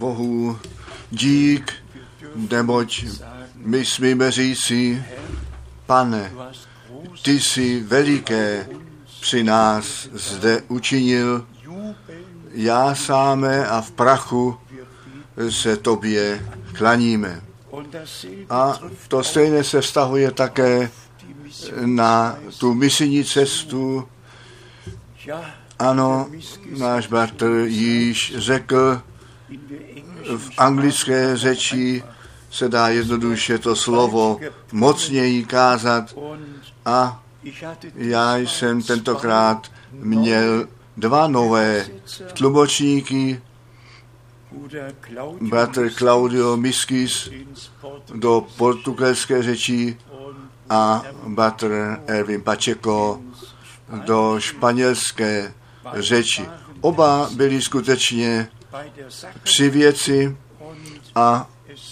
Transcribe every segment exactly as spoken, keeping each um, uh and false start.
Bohu dík, neboť my smíme říci, Pane, ty jsi veliké při nás zde učinil, já sáme a v prachu se tobě klaníme. A to stejné se vztahuje také na tu misijní cestu. Ano, náš bratr již řekl, v anglické řeči se dá jednoduše to slovo mocněji kázat a já jsem tentokrát měl dva nové tlumočníky, bratr Claudio Miskis do portugalské řeči a bratr Erwin Pacheco do španělské řeči. Oba byli skutečně při věci a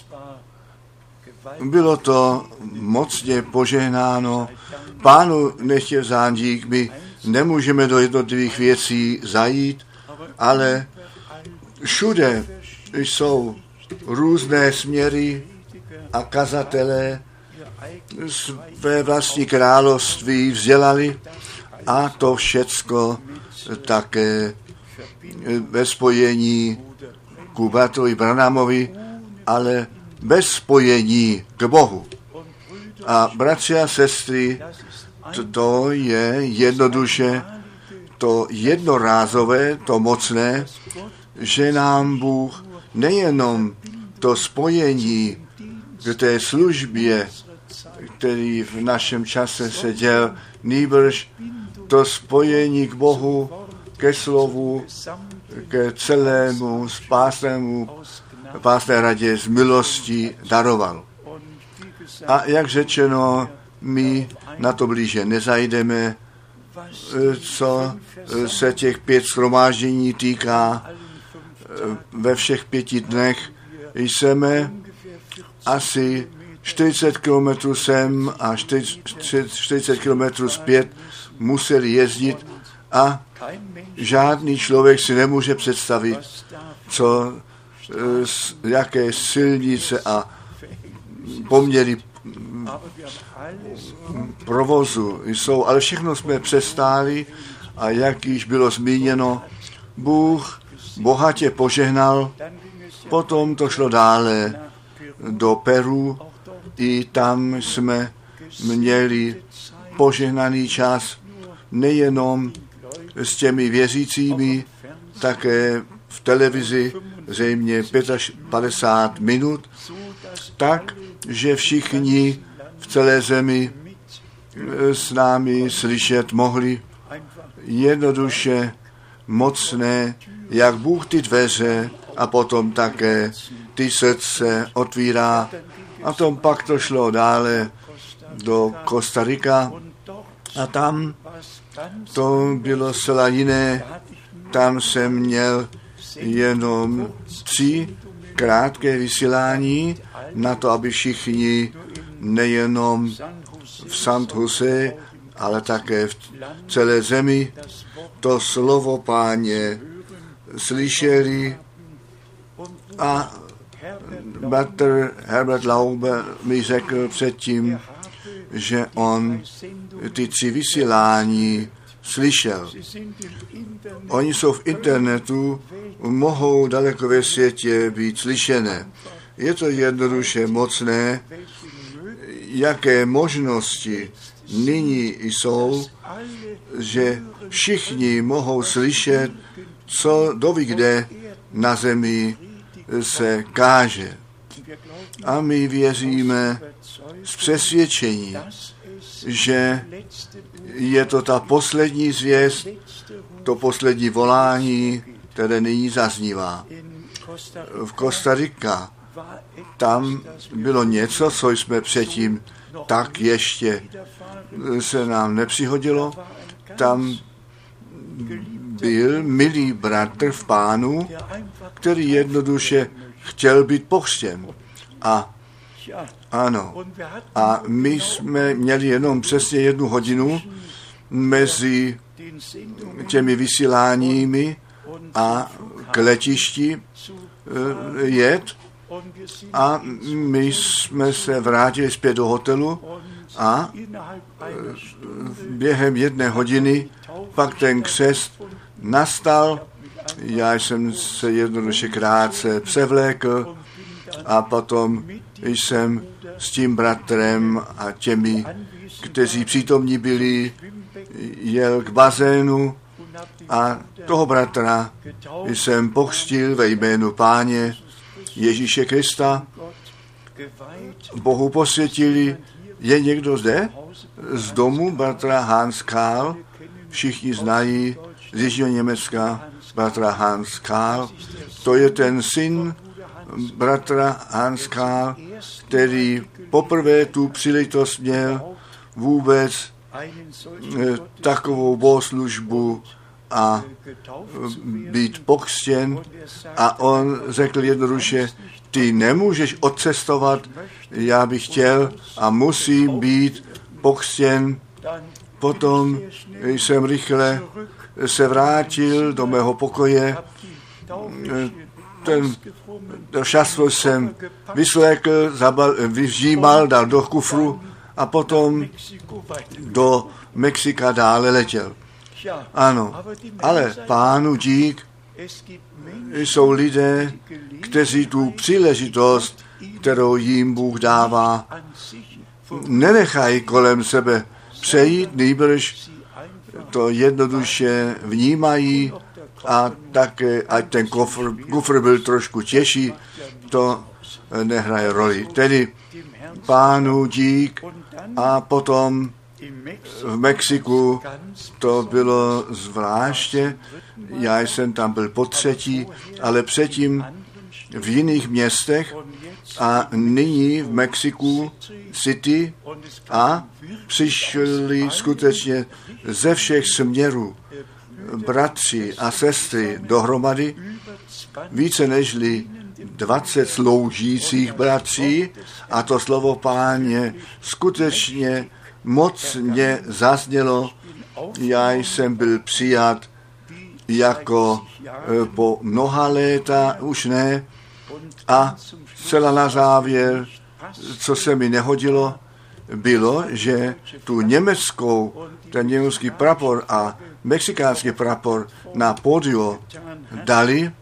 bylo to mocně požehnáno. Pánu nechtěl vzdát dík, my nemůžeme do jednotlivých věcí zajít, ale všude jsou různé směry a kazatelé své vlastní království vzdělali a to všecko také ve spojení ku bratrovi Branhamovi, ale bez spojení k Bohu. A bratři a sestry, to je jednoduše to jednorázové, to mocné, že nám Bůh nejenom to spojení k té službě, který v našem čase se děl, nýbrž to spojení k Bohu, ke slovu, ke celému spásnému, spásné radě z milostí daroval. A jak řečeno, my na to blíže nezajdeme, co se těch pět shromáždění týká. Ve všech pěti dnech jsme asi čtyřicet kilometrů sem a čtyřicet kilometrů zpět museli jezdit a žádný člověk si nemůže představit, co, jaké silnice a poměry provozu jsou, ale všechno jsme přestáli a jak již bylo zmíněno, Bůh bohatě požehnal, potom to šlo dále do Peru, i tam jsme měli požehnaný čas nejenom s těmi věřícími, také v televizi zřejmě padesát pět minut, tak, že všichni v celé zemi s námi slyšet mohli jednoduše mocné, jak Bůh ty dveře a potom také ty srdce otvírá. A tom pak to šlo dále do Kostarika a tam to bylo zcela jiné. Tam jsem měl jenom tři krátké vysílání na to, aby všichni nejenom v San Jose, ale také v celé zemi to slovo Páně slyšeli a bratr Herbert Laube mi řekl předtím, že on ty tři vysílání slyšel. Oni jsou v internetu, mohou daleko ve světě být slyšené. Je to jednoduše mocné, jaké možnosti nyní jsou, že všichni mohou slyšet, co doví kde na zemi se káže. A my věříme z přesvědčení, že je to ta poslední zvěst, to poslední volání, které nyní zaznívá. V Kostarika tam bylo něco, co jsme předtím tak ještě se nám nepřihodilo. Tam byl milý bratr v Pánu, který jednoduše chtěl být pohřtěn. A ano, a my jsme měli jenom přesně jednu hodinu mezi těmi vysíláními a k letišti jet a my jsme se vrátili zpět do hotelu a během jedné hodiny pak ten křest nastal. Já jsem se jednoduše krátce převlékl a potom jsem s tím bratrem a těmi, kteří přítomní byli, jel k bazénu a toho bratra jsem pokřtil ve jménu Páně Ježíše Krista. Bohu posvětili. Je někdo zde? Z domu bratra Hans Karl. Všichni znají z Jižního Německa bratra Hans Karl. To je ten syn bratra Hans Karl, který poprvé tu příležitost měl vůbec takovou bohoslužbu a být pokřtěn. A on řekl jednoduše, ty nemůžeš odcestovat, já bych chtěl a musím být pokřtěn. Potom jsem rychle se vrátil do mého pokoje. Ten šastvo jsem vyslékl, zabal, vyžímal, dal do kufru a potom do Mexika dále letěl. Ano, ale Pánu dík, jsou lidé, kteří tu příležitost, kterou jim Bůh dává, nenechají kolem sebe přejít, nýbrž to jednoduše vnímají a také, ať ten kufr, kufr byl trošku těžší, to nehraje roli. Tedy Pánu dík a potom v Mexiku to bylo zvláště, já jsem tam byl po třetí, ale předtím v jiných městech a nyní v Mexiku City a přišli skutečně ze všech směrů bratři a sestry dohromady, více nežli dvacet sloužících bratří a to slovo Páně skutečně mocně zaznělo. Já jsem byl přijat jako po mnoha léta, už ne, a zcela na závěr, co se mi nehodilo, bylo, že tu německou, ten německý prapor a mexikánský prapor na pódiu dali.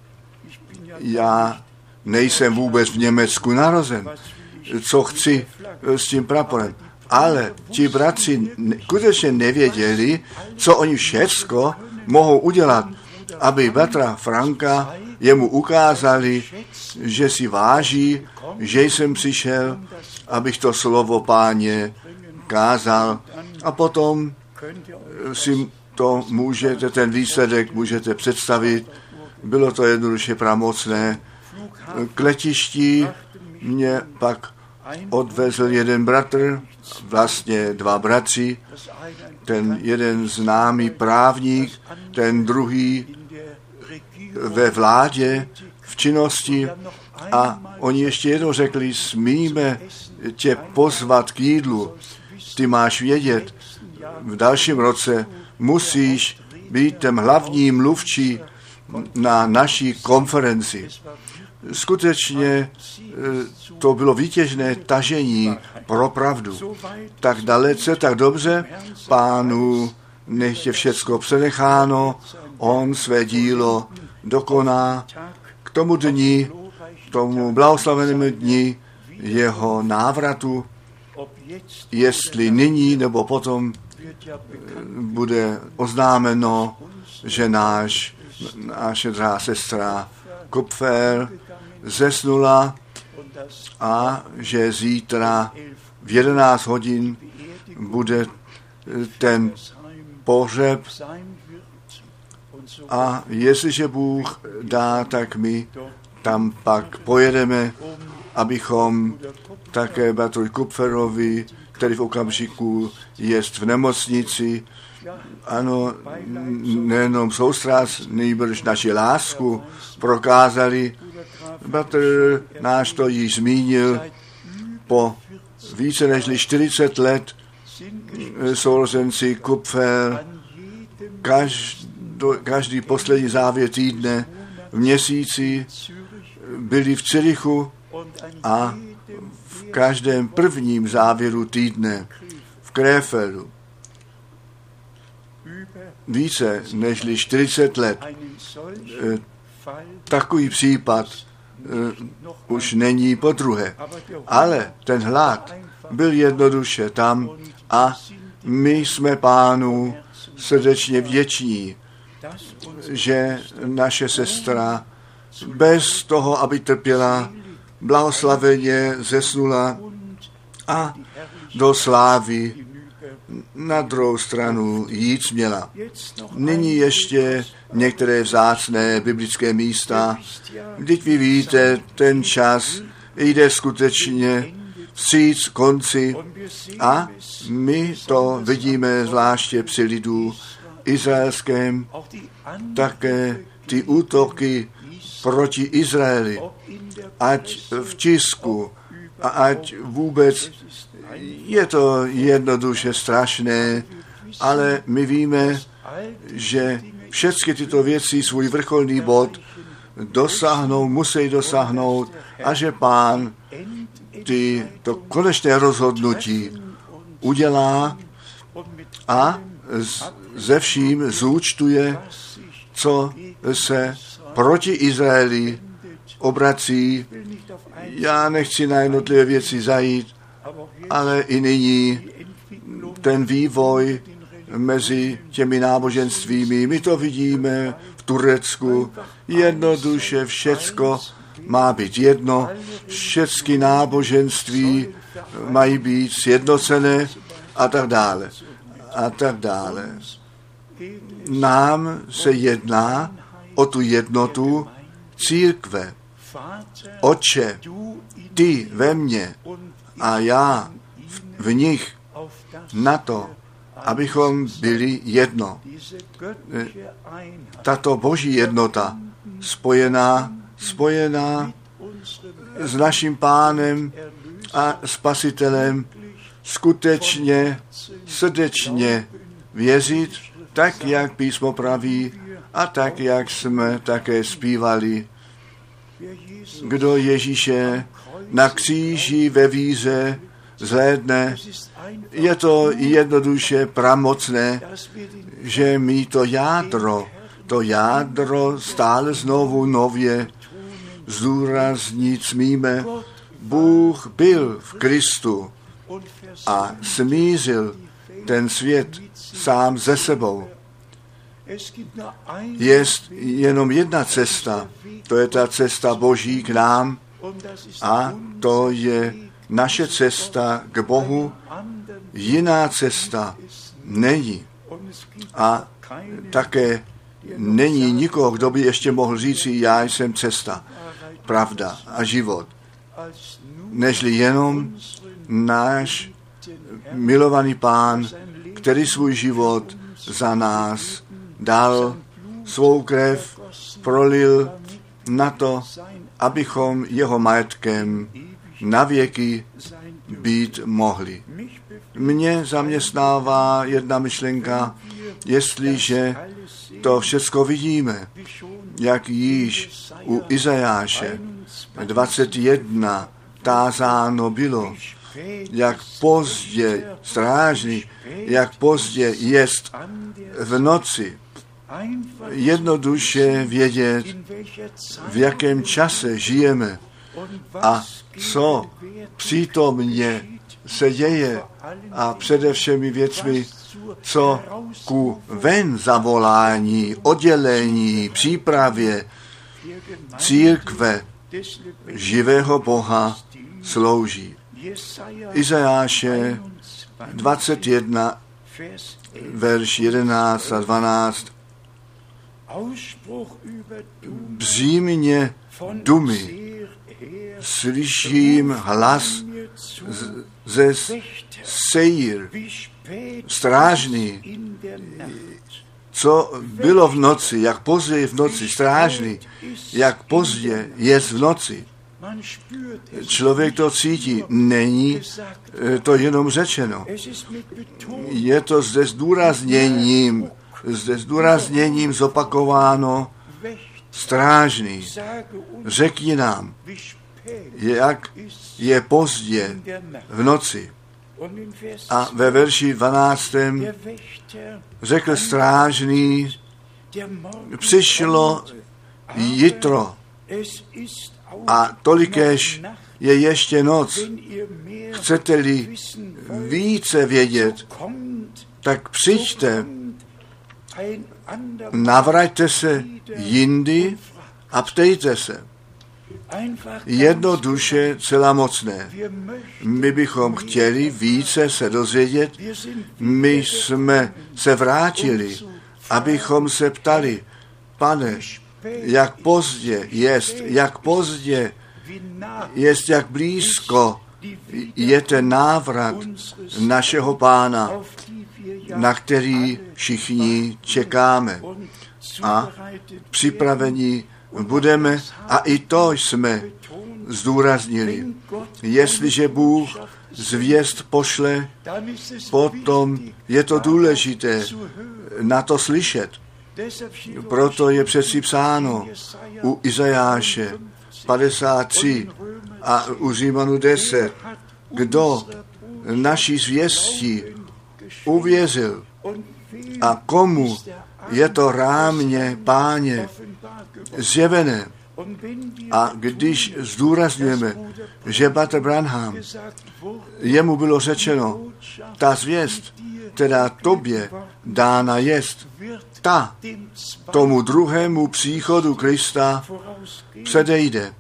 Já nejsem vůbec v Německu narozen. Co chci s tím praporem? Ale ti bratři skutečně nevěděli, co oni všecko mohou udělat, aby bratra Franka jemu ukázali, že si váží, že jsem přišel, abych to slovo Páně kázal. A potom si to můžete, ten výsledek můžete představit. Bylo to jednoduše pramocné. K letišti mě pak odvezl jeden bratr, vlastně dva bratři, ten jeden známý právník, ten druhý ve vládě, v činnosti a oni ještě jednou řekli, smíme tě pozvat k jídlu, ty máš vědět, v dalším roce musíš být ten hlavní mluvčí na naší konferenci. Skutečně to bylo výtěžné tažení pro pravdu. Tak dalece, tak dobře, Pánu nech je všecko přenecháno, on své dílo dokoná k tomu dni, tomu blahoslavenému dni jeho návratu, jestli nyní nebo potom bude oznámeno, že náš, naše drahá sestra Kupfer zesnula a že zítra v jedenáct hodin bude ten pohřeb a jestliže Bůh dá, tak my tam pak pojedeme, abychom také bratru Kupferovi, který v okamžiku je v nemocnici, ano, nejenom soustrast, nejbrž naši lásku prokázali. Bratr náš to již zmínil, po více než čtyřicet let sourozenci Kupfer každý, každý poslední závěr týdne v měsíci byli v Zürichu a v každém prvním závěru týdne v Krefeldu. Více než čtyřicet let takový případ už není podruhé. Ale ten hlad byl jednoduše tam a my jsme Pánu srdečně vděční, že naše sestra bez toho, aby trpěla, blahoslaveně zesnula a do slávy na druhou stranu jít směla. Nyní ještě některé vzácné biblické místa. Vždyť vy víte, ten čas jde skutečně vstříc konci a my to vidíme zvláště při lidu izraelském, také ty útoky proti Izraeli, ať v tisku a ať vůbec, je to jednoduše strašné, ale my víme, že všechny tyto věci svůj vrcholný bod dosáhnou, musí dosáhnout a že Pán ty, to konečné rozhodnutí udělá a ze vším zúčtuje, co se proti Izraeli obrací. Já nechci na jednotlivé věci zajít, ale i nyní ten vývoj mezi těmi náboženstvími, my to vidíme v Turecku, jednoduše všecko má být jedno, všechny náboženství mají být sjednocené a tak dále. A tak dále. Nám se jedná o tu jednotu církve. Otče, ty ve mně a já v nich, na to, abychom byli jedno. Tato boží jednota spojená, spojená s naším Pánem a Spasitelem, skutečně, srdečně věřit, tak, jak písmo praví a tak, jak jsme také zpívali. Kdo Ježíše na kříži ve víře zhlédne, je to jednoduše pramocné, že my to jádro, to jádro stále znovu nově zdůraznit smíme. Bůh byl v Kristu a smířil ten svět sám ze sebou. Je jenom jedna cesta, to je ta cesta Boží k nám a to je naše cesta k Bohu. Jiná cesta není. A také není nikoho, kdo by ještě mohl říci, já jsem cesta, pravda a život, nežli jenom náš milovaný Pán, který svůj život za nás dal, svou krev prolil na to, abychom jeho majetkem navěky být mohli. Mě zaměstnává jedna myšlenka, jestliže to všecko vidíme, jak již u Izajáše dvacet jedna tázáno bylo, jak pozdě strážný, jak pozdě jest v noci, jednoduše vědět, v jakém čase žijeme a co přítomně se děje a především věcmi, co ku ven zavolání, oddělení, přípravě církve živého Boha slouží. Izajáše dvacet jedna, verš jedenáct a dvanáct. Břímě dumy, slyším hlas ze Seir, strážný, co bylo v noci, jak pozdě je v noci, strážný, jak pozdě je v noci. Člověk to cítí, není to jenom řečeno. Je to zde zdůrazněním, zde zdůrazněním zopakováno, strážný, řekni nám, jak je pozdě v noci. A ve verši dvanáctém řekl strážný, přišlo jitro a tolikéž je ještě noc. Chcete-li více vědět, tak přijďte, navraťte se jindy a ptejte se. Jednoduše celomocné. My bychom chtěli více se dozvědět. My jsme se vrátili, abychom se ptali, Pane, jak pozdě jest, jak pozdě jest, jak blízko je ten návrat našeho Pána, na který všichni čekáme. A připraveni budeme, a i to jsme zdůraznili. Jestliže Bůh zvěst pošle, potom je to důležité na to slyšet. Proto je přeci psáno u Izajáše padesát tři a u Římanů deset, kdo naší zvěstí uvěřil a komu je to rámě Páně zjevené. A když zdůrazňujeme, že Bratr Branham, jemu bylo řečeno, ta zvěst, teda tobě dána jest, ta tomu druhému příchodu Krista předejde.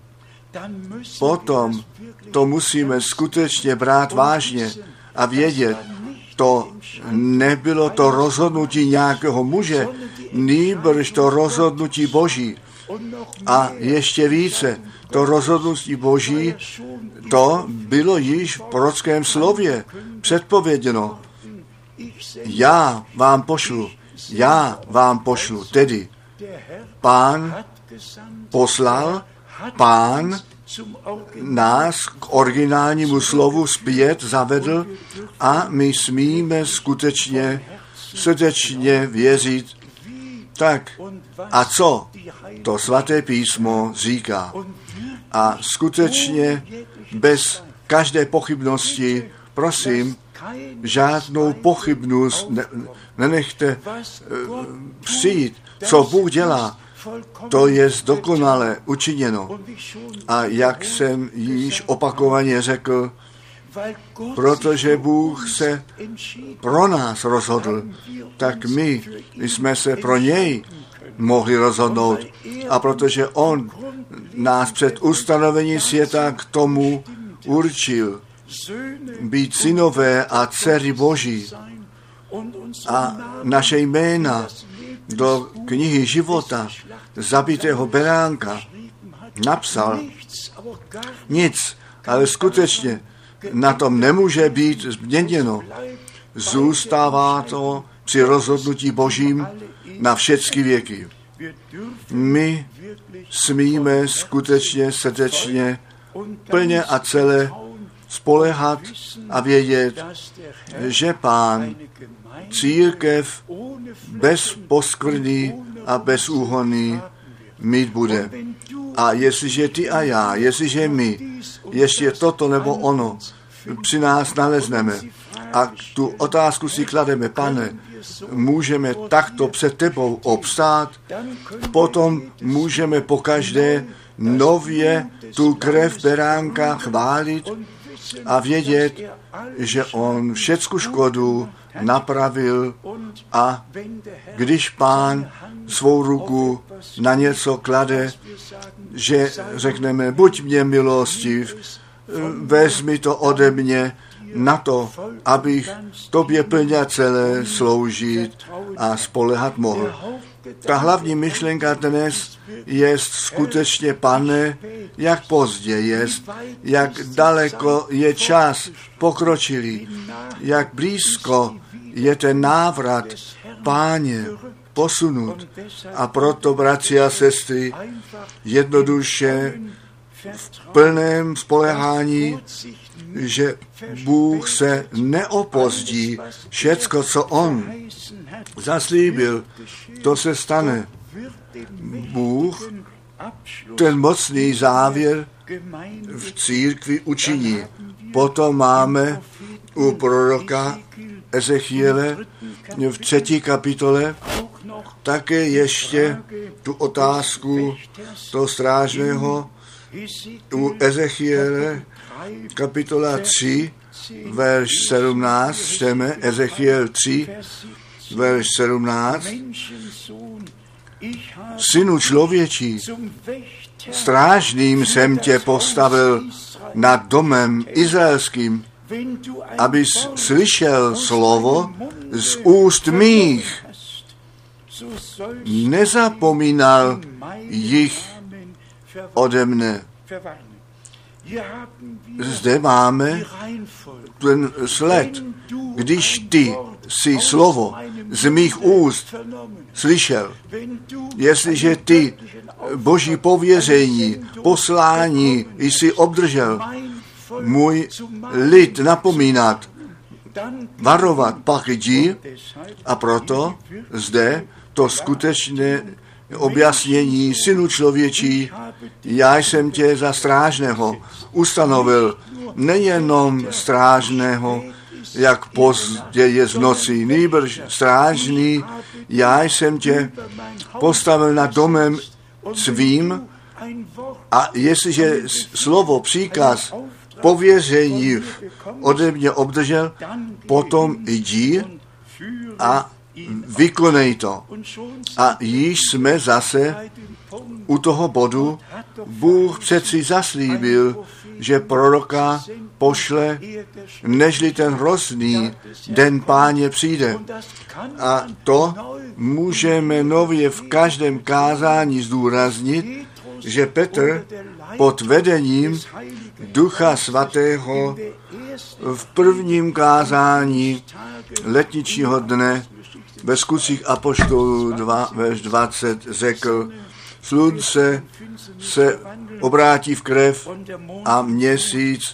Potom to musíme skutečně brát vážně a vědět, to nebylo to rozhodnutí nějakého muže, nýbrž to rozhodnutí Boží. A ještě více, to rozhodnutí Boží, to bylo již v prorockém slově předpověděno. Já vám pošlu, já vám pošlu, tedy Pán poslal, Pán nás k originálnímu slovu zpět zavedl a my smíme skutečně srdečně věřit. Tak a co to svaté písmo říká? A skutečně bez každé pochybnosti, prosím, žádnou pochybnost ne, nenechte uh, přijít. Co Bůh dělá, to je dokonale učiněno. A jak jsem již opakovaně řekl, protože Bůh se pro nás rozhodl, tak my jsme se pro něj mohli rozhodnout. A protože on nás před ustanovením světa k tomu určil, být synové a dcery Boží a naše jména do knihy života zabitého beránka napsal, nic, ale skutečně na tom nemůže být změněno. Zůstává to při rozhodnutí Božím na všechny věky. My smíme skutečně srdečně, plně a celé spoléhat a vědět, že Pán církev bez poskvrny a bez úhony mít bude. A jestliže ty a já, jestliže my, ještě toto nebo ono při nás nalezneme a tu otázku si klademe, Pane, můžeme takto před tebou obstát, potom můžeme pokaždé nově tu krev beránka chválit a vědět, že on všecku škodu napravil a když Pán svou ruku na něco klade, že řekneme, buď mě milostiv, vezmi to ode mě na to, abych tobě plně celé sloužit a spolehat mohl. Ta hlavní myšlenka dnes je skutečně, Pane, jak pozdě jest, jak daleko je čas pokročilý, jak blízko je ten návrat Páně posunut. A proto, bratři a sestry, jednoduše v plném spolehání, že Bůh se neopozdí, všecko, co on zaslíbil, to se stane. Bůh ten mocný závěr v církvi učiní. Potom máme u proroka Ezechiele v třetí kapitole také ještě tu otázku toho strážného. U Ezechiele kapitola tři, verš sedmnáct, čteme Ezechiel tři, verš sedmnáct. Synu člověčí, strážným jsem tě postavil nad domem izraelským, abys slyšel slovo z úst mých, nezapomínal jich ode mne. Zde máme ten sled. Když ty si slovo z mých úst slyšel, jestliže ty boží pověření, poslání jsi obdržel, můj lid napomínat, varovat, pak jdi, a proto zde to skutečné objasnění, synu člověčí, já jsem tě za strážného ustanovil, nejenom strážného, jak pozdě je z noci, nýbrž strážný, já jsem tě postavil nad domem svým, a jestliže slovo, příkaz, pověření ode mě obdržel, potom jdi a vykonej to. A již jsme zase u toho bodu, Bůh přeci zaslíbil, že proroka pošle, nežli ten hrozný den Páně přijde. A to můžeme nově v každém kázání zdůraznit, že Petr pod vedením Ducha Svatého v prvním kázání letničního dne ve Skutcích apoštolů dva, verš dvacet řekl, slunce se obrátí v krev a měsíc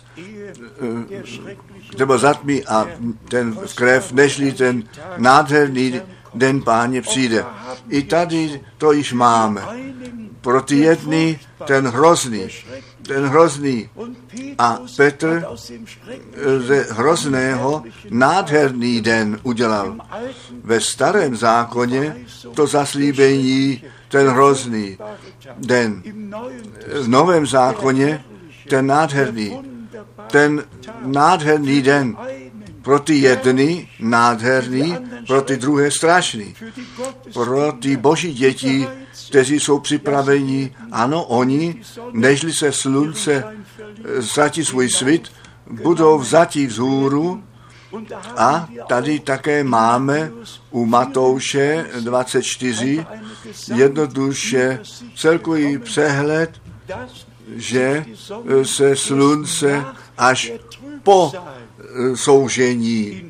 nebo zatmí a ten v krev, nežli ten nádherný den Páně přijde. I tady to již máme. Pro ty jedny ten hrozný, ten hrozný. A Petr ze hrozného nádherný den udělal. Ve starém zákoně to zaslíbení ten hrozný den. V novém zákoně ten nádherný, ten nádherný den. Pro ty jedny nádherný, pro ty druhé strašný. Pro ty boží děti, kteří jsou připraveni, ano, oni, nežli se slunce ztratí svůj svit, budou vzati vzhůru. A tady také máme u Matouše dvacet čtyři jednoduše celkový přehled, že se slunce až po soužení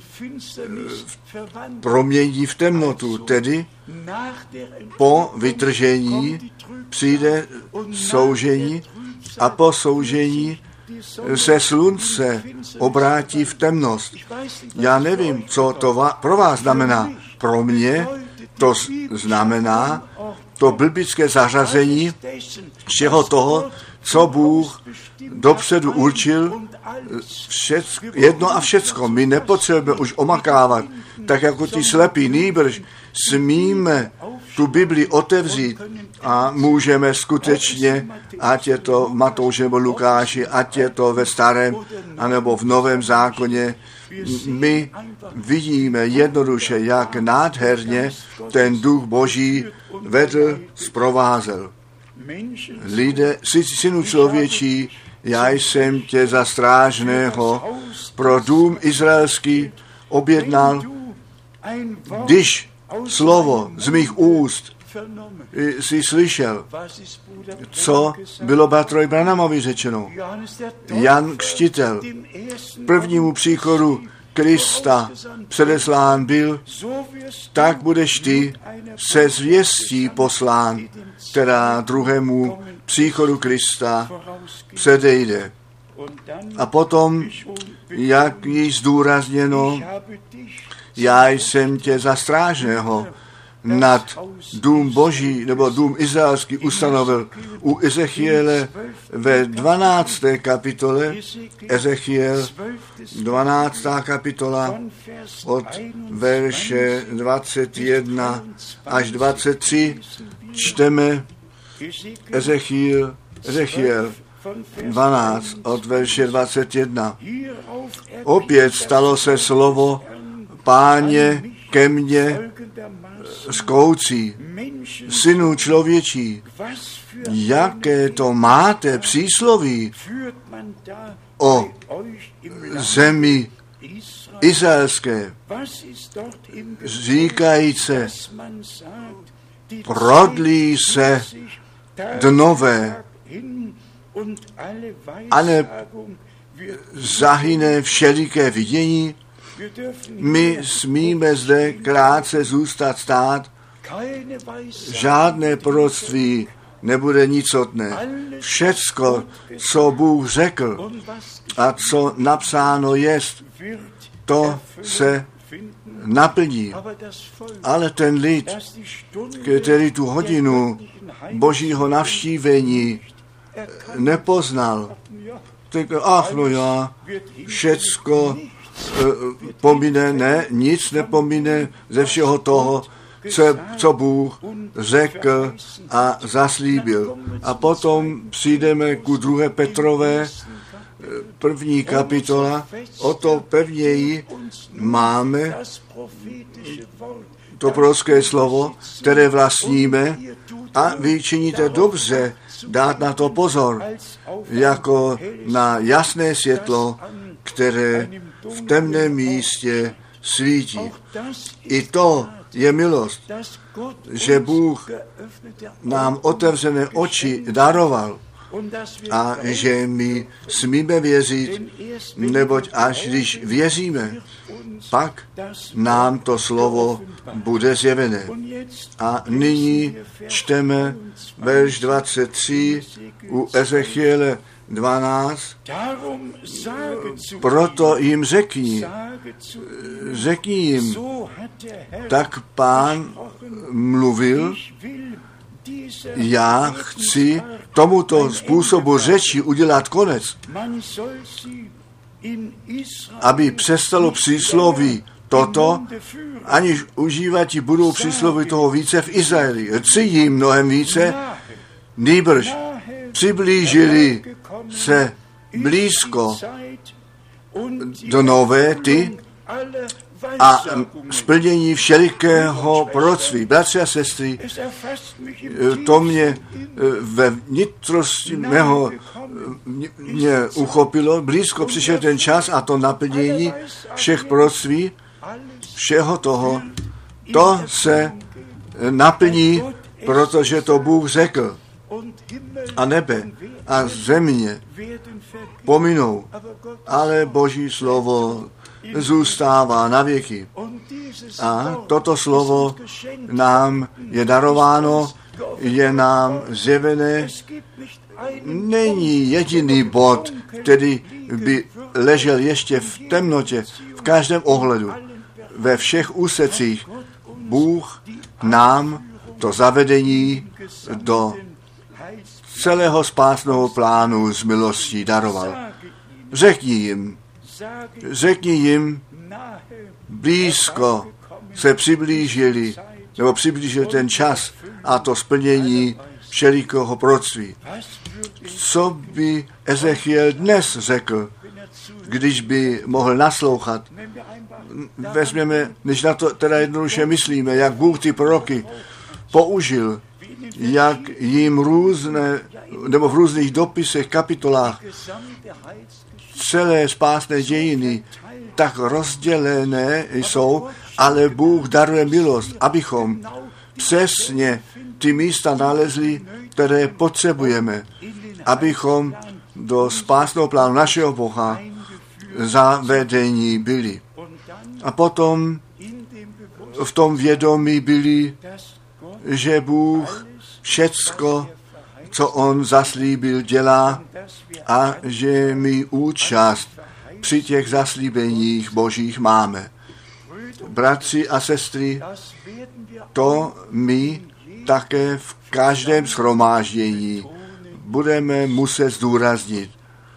promění v temnotu, tedy po vytržení přijde soužení a po soužení se slunce obrátí v temnost. Já nevím, co to pro vás znamená. Pro mě to znamená to biblické zařazení všeho toho, co Bůh dopředu určil, všecko, jedno a všecko. My nepotřebujeme už omakávat, tak jako ti slepí, nýbrž smíme tu Bibli otevřít a můžeme skutečně, ať je to v Matouši nebo Lukáši, ať je to ve starém anebo v novém zákoně, my vidíme jednoduše, jak nádherně ten duch Boží vedl, zprovázel. Lidé, synu člověčí, já jsem tě za strážného pro dům izraelský objednal, když slovo z mých úst jsi slyšel, co bylo bratrovi Branamovi řečeno. Jan Křtitel prvnímu příchodu Krista předeslán byl, tak budeš ty se zvěstí poslán, která druhému příchodu Krista předejde. A potom, jak již zdůrazněno, já jsem tě za strážného nad dům Boží nebo dům izraelský ustanovil u Ezechiele ve dvanácté kapitole, Ezechiel dvanáctá kapitola od verše dvacet jedna až dvacet tři, čteme Ezechiel, Ezechiel dvanáct od verše dvacet jedna. Opět stalo se slovo Páně ke mně zkoucí, synu člověčí, jaké to máte přísloví o zemi izraelské, říkajíce, prodlí se dnové, ale zahyne všeliké vidění. My smíme zde krátce zůstat stát, žádné proroctví nebude nicotné. Všecko, co Bůh řekl a co napsáno jest, to se naplní. Ale ten lid, který tu hodinu Božího navštívení nepoznal, tak ach no já, všecko pomine, ne, nic nepomine ze všeho toho, co, co Bůh řekl a zaslíbil. A potom přijdeme ku druhé Petrové, první kapitola, o to pevněji máme to prorocké slovo, které vlastníme, a vy činíte dobře dát na to pozor, jako na jasné světlo, které v temném místě svítí. I to je milost, že Bůh nám otevřené oči daroval a že my smíme věřit, neboť až když věříme, pak nám to slovo bude zjevené. A nyní čteme verš dvacet tři u Ezechiele dvanáct. Proto jim řekni, řekni jim, tak Pán mluvil, já chci tomuto způsobu řeči udělat konec, aby přestalo přísloví toto, aniž užívat budou přísloví toho více v Izraeli. Chci jim mnohem více, nýbrž přiblížili se blízko do nové ty a splnění všelikého proroctví. Bratři a sestry, to mě ve vnitrosti mého mě uchopilo. Blízko přišel ten čas a to naplnění všech proroctví, všeho toho, to se naplní, protože to Bůh řekl. A nebe a země pominou, ale Boží slovo zůstává na věky. A toto slovo nám je darováno, je nám zjevené. Není jediný bod, který by ležel ještě v temnotě, v každém ohledu, ve všech úsecích. Bůh nám to zavedení do celého spásného plánu z milostí daroval. Řekni jim, řekni jim, blízko se přiblížili, nebo přiblížil ten čas a to splnění všelikého proroctví. Co by Ezechiel dnes řekl, když by mohl naslouchat? Vezměme, než na to teda jednoduše myslíme, jak Bůh ty proroky použil, jak jim různé, nebo v různých dopisech, kapitolách celé spásné dějiny tak rozdělené jsou, ale Bůh daruje milost, abychom přesně ty místa nalezli, které potřebujeme, abychom do spásného plánu našeho Boha zavedení byli. A potom v tom vědomí byli, že Bůh všecko, co on zaslíbil, dělá a že my účast při těch zaslíbeních Božích máme. Bratři a sestry, to my také v každém shromáždění budeme muset zdůraznit.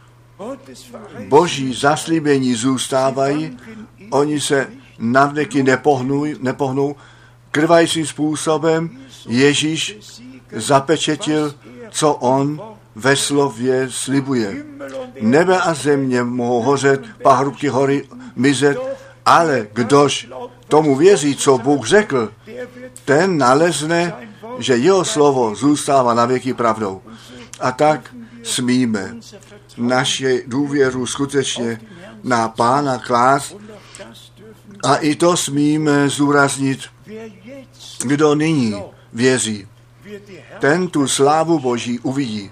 Boží zaslíbení zůstávají, oni se navždycky nepohnou, nepohnou. Krvajícím způsobem Ježíš zapečetil, co on ve slově slibuje. Nebe a země mohou hořet, pahrubky hory mizet, ale kdož tomu věří, co Bůh řekl, ten nalezne, že jeho slovo zůstává na věky pravdou. A tak smíme naši důvěru skutečně na Pána klást a i to smíme zúraznit, kdo nyní věří. Ten tu slávu Boží uvidí.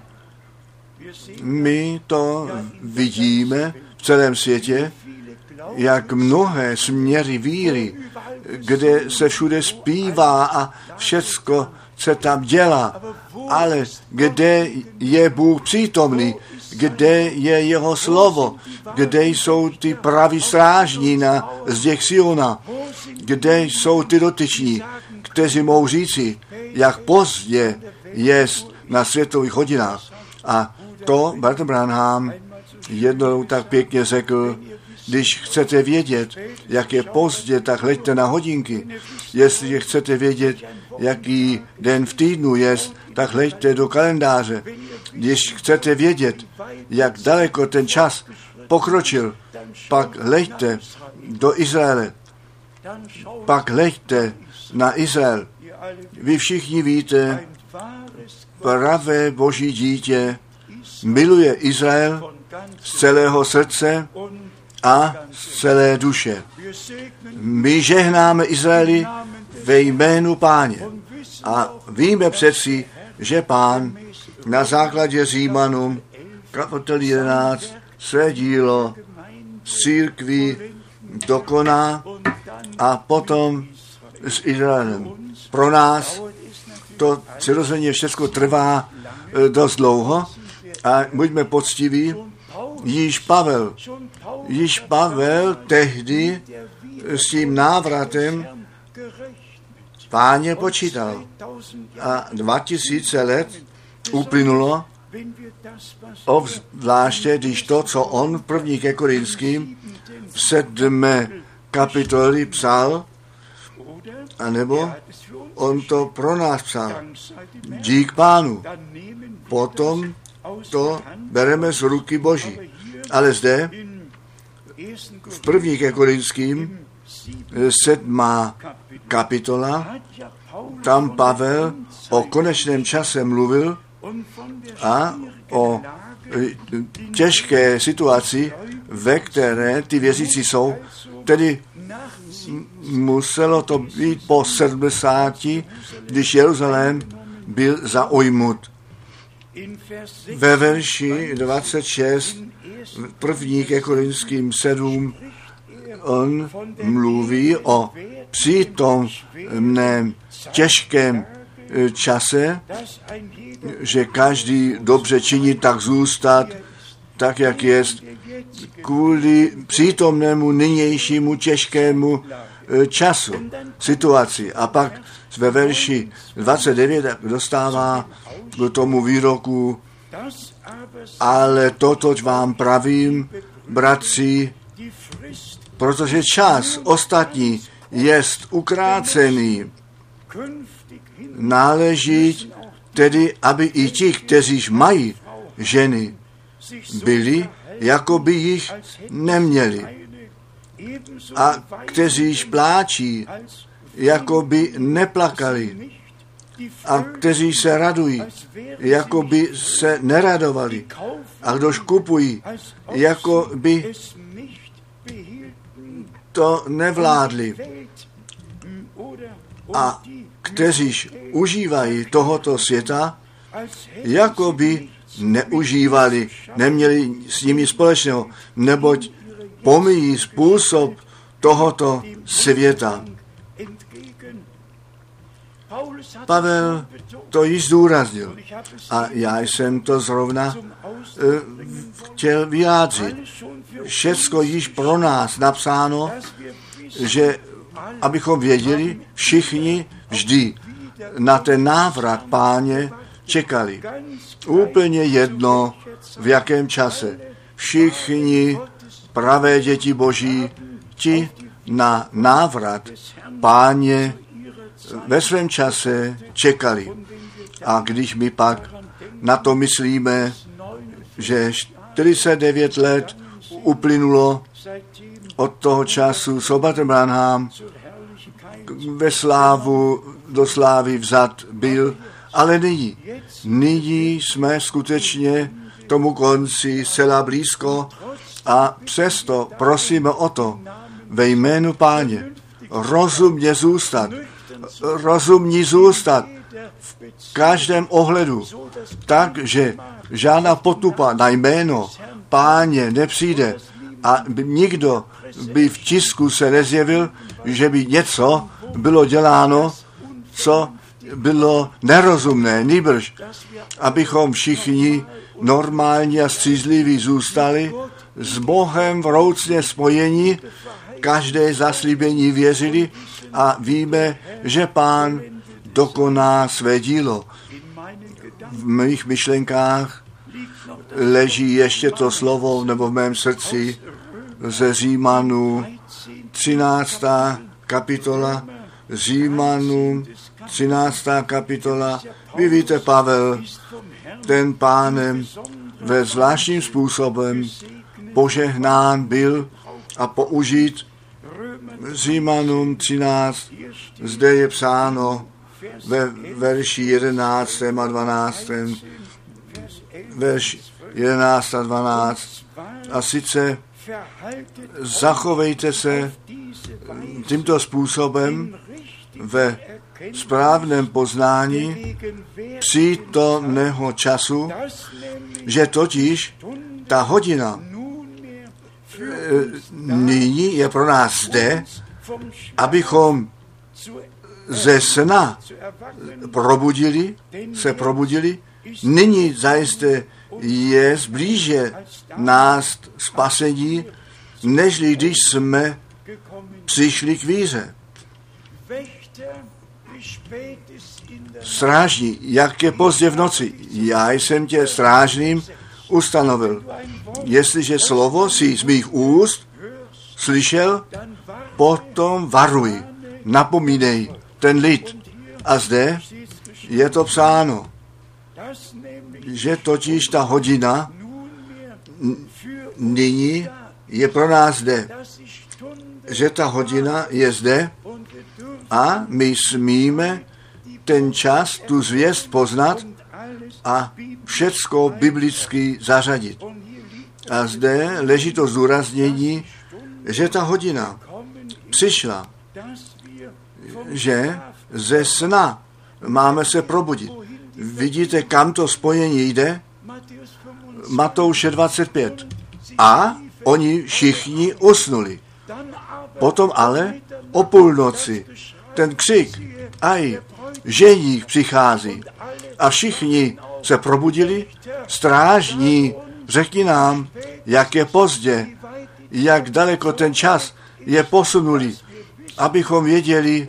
My to vidíme v celém světě, jak mnohé směry víry, kde se všude zpívá a všecko se tam dělá, ale kde je Bůh přítomný, kde je jeho slovo, kde jsou ty praví strážní na zděch Siona, kde jsou ty dotyční, kteří mohou říci, jak pozdě jest na světových hodinách. A to bratr Branham jednou tak pěkně řekl, když chcete vědět, jak je pozdě, tak hleďte na hodinky. Jestli chcete vědět, jaký den v týdnu je, tak hleďte do kalendáře. Když chcete vědět, jak daleko ten čas pokročil, pak hleďte do Izraele. Pak hleďte na Izrael. Vy všichni víte, pravé Boží dítě miluje Izrael z celého srdce a z celé duše. My žehnáme Izraeli ve jménu Páně a víme přeci, že Pán na základě Římanům kapitoly jedenáct své dílo církví dokoná a potom s Izraelem. Pro nás to přirozeně všechno trvá dost dlouho a buďme poctiví, již Pavel, již Pavel tehdy s tím návratem Páně počítal. A dva tisíce let uplynulo, obzvláště když to, co on v první ke Korinským v sedmé kapitoli psal, anebo on to pro nás psal. Dík Pánu. Potom to bereme z ruky Boží. Ale zde v první ke Korinským sedmá kapitola, tam Pavel o konečném čase mluvil a o těžké situaci, ve které ty věřící jsou, tedy muselo to být po sedmdesáti, když Jeruzalém byl zaujmut. Ve verši dvacet šest, první ke Korinským sedm, on mluví o přítomném těžkém čase, že každý dobře činí tak zůstat, tak jak je, kvůli přítomnému nynějšímu těžkému času, situaci. A pak ve verši dvacet devět dostává k tomu výroku, ale totož vám pravím, bratři, protože čas ostatní jest ukrácený, náleží tedy, aby i ti, kteříž mají ženy, byli, jako by jich neměli. A kteříž pláčí, jako by neplakali. A kteří se radují, jako by se neradovali. A kdož kupují, jako by to nevládli. A kteříž užívají tohoto světa, jako by neužívali, neměli s nimi společného, neboť pomíjí způsob tohoto světa. Pavel to již zdůraznil a já jsem to zrovna uh, chtěl vyjádřit. Všecko již pro nás napsáno, že abychom věděli všichni, vždy na ten návrat Páně čekali. Úplně jedno, v jakém čase. Všichni pravé děti Boží, ti na návrat Páně ve svém čase čekali. A když my pak na to myslíme, že čtyřicet devět let uplynulo od toho času, co Bratr Branham ve slávu, do slávy vzat byl, ale nyní, nyní jsme skutečně tomu konci zcela blízko a přesto prosíme o to ve jménu Páně rozumně zůstat, rozumní zůstat v každém ohledu, takže žádná potupa na jméno Páně nepřijde a by nikdo by v tisku se nezjevil, že by něco bylo děláno, co bylo nerozumné, nýbrž, abychom všichni normálně a střízliví zůstali, s Bohem vroucně spojení, každé zaslíbení věřili a víme, že Pán dokoná své dílo. V mých myšlenkách leží ještě to slovo, nebo v mém srdci, ze Římanů, třináctá kapitola, Římanů, třináctá kapitola. Vy víte, Pavel, ten Pánem ve zvláštním způsobem požehnán byl a použít. Římanům třináct, zde je psáno ve verši jedenáctém a dvanáctém verš jedenáct a dvanáct. A sice zachovejte se tímto způsobem ve správném poznání přítomného času, že totiž ta hodina nyní je pro nás zde, abychom ze sna probudili, se probudili. Nyní zajisté je zblíže nás spasení, nežli když jsme přišli k víře. Strážní, jak je pozdě v noci, já jsem tě strážným ustanovil. Jestliže slovo si z mých úst slyšel, potom varuj, napomínej ten lid. A zde je to psáno, že totiž ta hodina nyní je pro nás zde. Že ta hodina je zde a my smíme ten čas, tu zvěst poznat a všecko biblicky zařadit. A zde leží to zdůraznění, že ta hodina přišla, že ze sna máme se probudit. Vidíte, kam to spojení jde? Matouše dvacet pět. A oni všichni usnuli. Potom ale o půlnoci ten křik, aj, ženích přichází. A všichni se probudili. Strážní, řekni nám, jak je pozdě, jak daleko ten čas je posunuli, abychom věděli,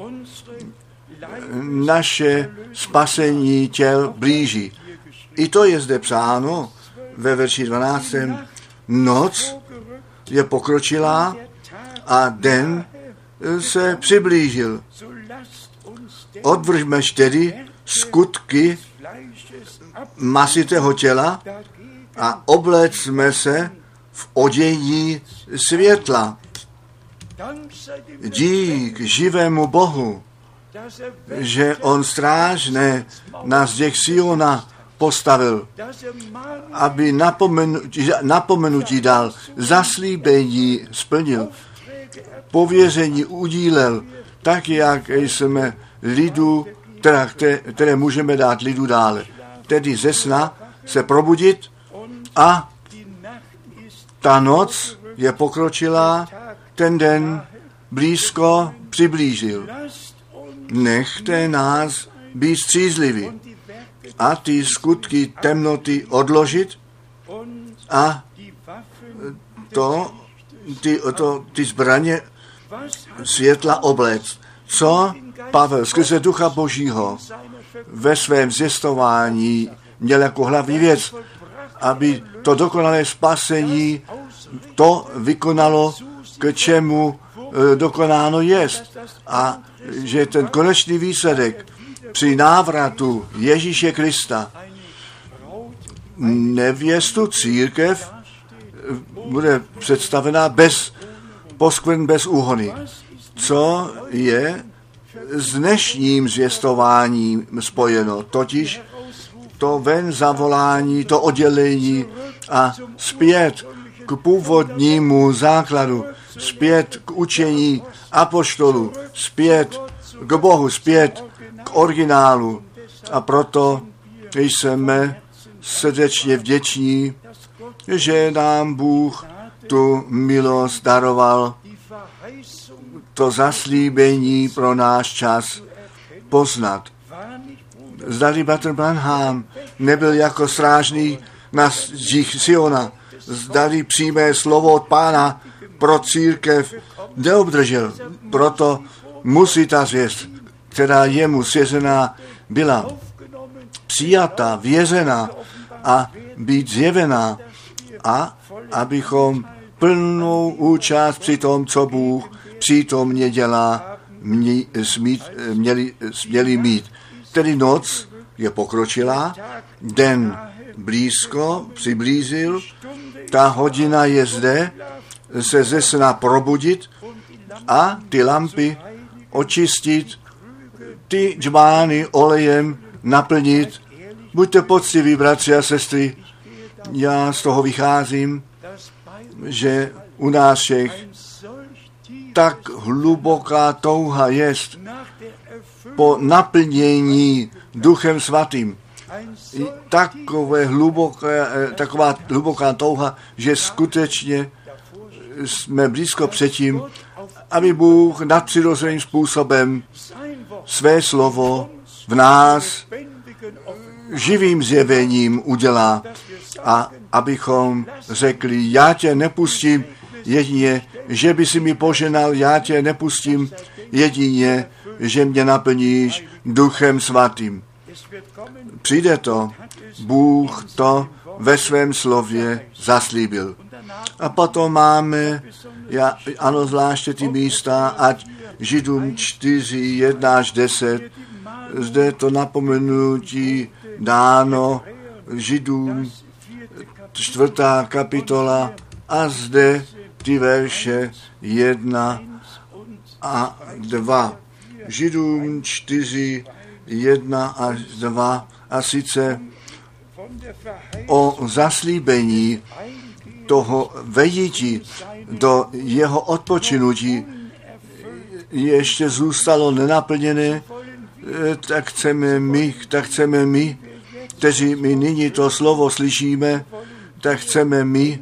naše spasení těl blíží. I to je zde psáno ve verši dvanáctém. Noc je pokročilá a den se přiblížil. Odvržmež tedy skutky masitého těla a oblécme se v odění světla. Dík živému Bohu, že on strážné na zděch Siona postavil, aby napomenutí, napomenutí dal, zaslíbení splnil, pověření udílel, tak, jak jsme lidu, které, které můžeme dát lidu dále. Tedy ze sna se probudit a ta noc je pokročilá, ten den blízko přiblížil. Nechte nás být střízliví a ty skutky temnoty odložit a to, ty, to, ty zbraně světla obléct. co Pavel skrze Ducha Božího ve svém zjistování měl jako hlavní věc, aby to dokonalé spasení to vykonalo, k čemu dokonáno jest. A že ten konečný výsledek při návratu Ježíše Krista nevěstu církev bude představená bez poskvrn, bez úhony. Co je s dnešním zvěstováním spojeno, totiž to ven zavolání, to oddělení a zpět k původnímu základu, zpět k učení apoštolů, zpět k Bohu, zpět k originálu. A proto jsme srdečně vděční, že nám Bůh tu milost daroval, to zaslíbení pro náš čas poznat. Zdali Bratr Branham nebyl jako strážný na zdích Siona, zdali přímé slovo od Pána pro církev neobdržel. Proto musí ta zvěst, která jemu svěřená byla, přijata, věřená a být zjevená, a abychom plnou účast při tom, co Bůh přítomně dělá, mě, smít, měli, měli mít. Tedy noc je pokročilá, den blízko přiblížil, ta hodina je zde, se ze sna probudit a ty lampy očistit, ty džbány olejem naplnit. Buďte poctiví, bratři a sestry, já z toho vycházím, že u nás všech tak hluboká touha jest po naplnění Duchem Svatým. Takové hluboké, taková hluboká touha, že skutečně jsme blízko předtím, aby Bůh nadpřirozeným způsobem své slovo v nás živým zjevením udělá a abychom řekli, já tě nepustím jedině, že by si mi poženal, já tě nepustím jedině, že mě naplníš Duchem Svatým. Přijde to, Bůh to ve svém slově zaslíbil. A potom máme, já, ano, zvláště ty místa, ať Židům čtyři, jedna až deset, zde to napomenutí dáno Židům čtvrtá kapitola a zde ty verše jedna a dva. Židům čtyři, jedna až dva a sice o zaslíbení toho vejítí do jeho odpočinutí ještě zůstalo nenaplněné, tak chceme my, tak chceme my, kteří my nyní to slovo slyšíme, tak chceme my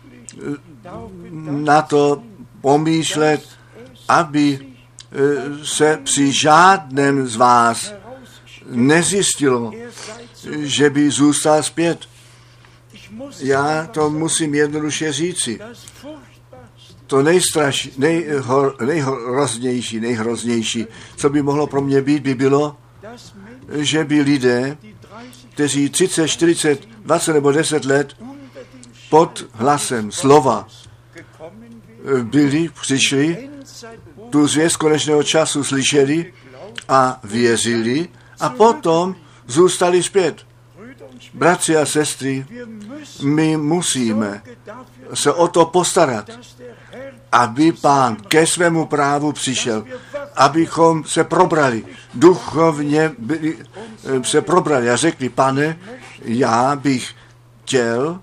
na to pomýšlet, aby se při žádném z vás nezjistilo, že by zůstal zpět. Já to musím jednoduše říci. To nejstraš, nejhor, nejhroznější, nejhroznější, co by mohlo pro mě být, by bylo, že by lidé, kteří třicet, čtyřicet, dvacet nebo deset let pod hlasem slova byli, přišli, tu zvěst konečného času slyšeli a věřili a potom zůstali zpět. Bratři a sestry, my musíme se o to postarat, aby Pán ke svému právu přišel, abychom se probrali, duchovně byli, se probrali a řekli, Pane, já bych chtěl,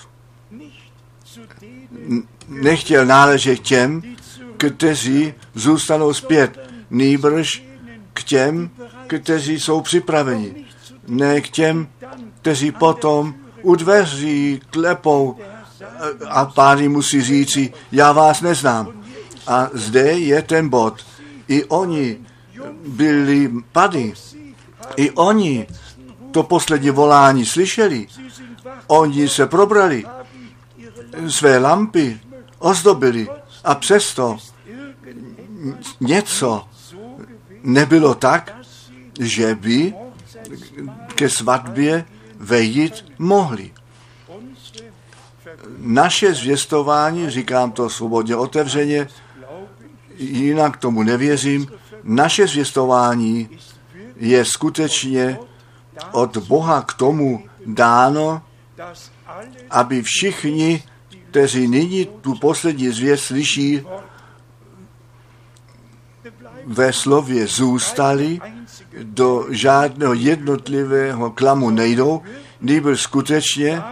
nechtěl náležet těm, kteří zůstanou zpět, nýbrž k těm, kteří jsou připraveni, ne k těm, kteří potom u dveří klepou a Pán musí říci, já vás neznám. A zde je ten bod. I oni byli pady. I oni to poslední volání slyšeli. Oni se probrali. Své lampy ozdobili. A přesto něco nebylo tak, že by ke svatbě vejít mohli. Naše zvěstování, říkám to svobodně otevřeně, jinak tomu nevěřím, naše zvěstování je skutečně od Boha k tomu dáno, aby všichni, kteří nyní tu poslední zvěst slyší, ve slově zůstali, do žádného jednotlivého klamu nejdou, nýbrž skutečně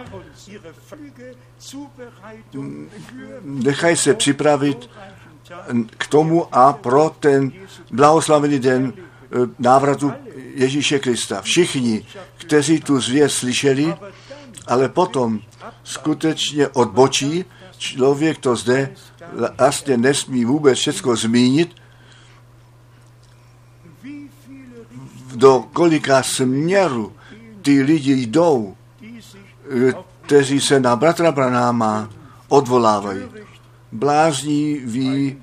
nechají se připravit k tomu a pro ten blahoslavený den návratu Ježíše Krista. Všichni, kteří tu zvěst slyšeli, ale potom skutečně odbočí, člověk to zde vlastně nesmí vůbec všechno zmínit, do kolika směru ty lidi jdou, kteří se na bratra Branáma odvolávají. Bláznivý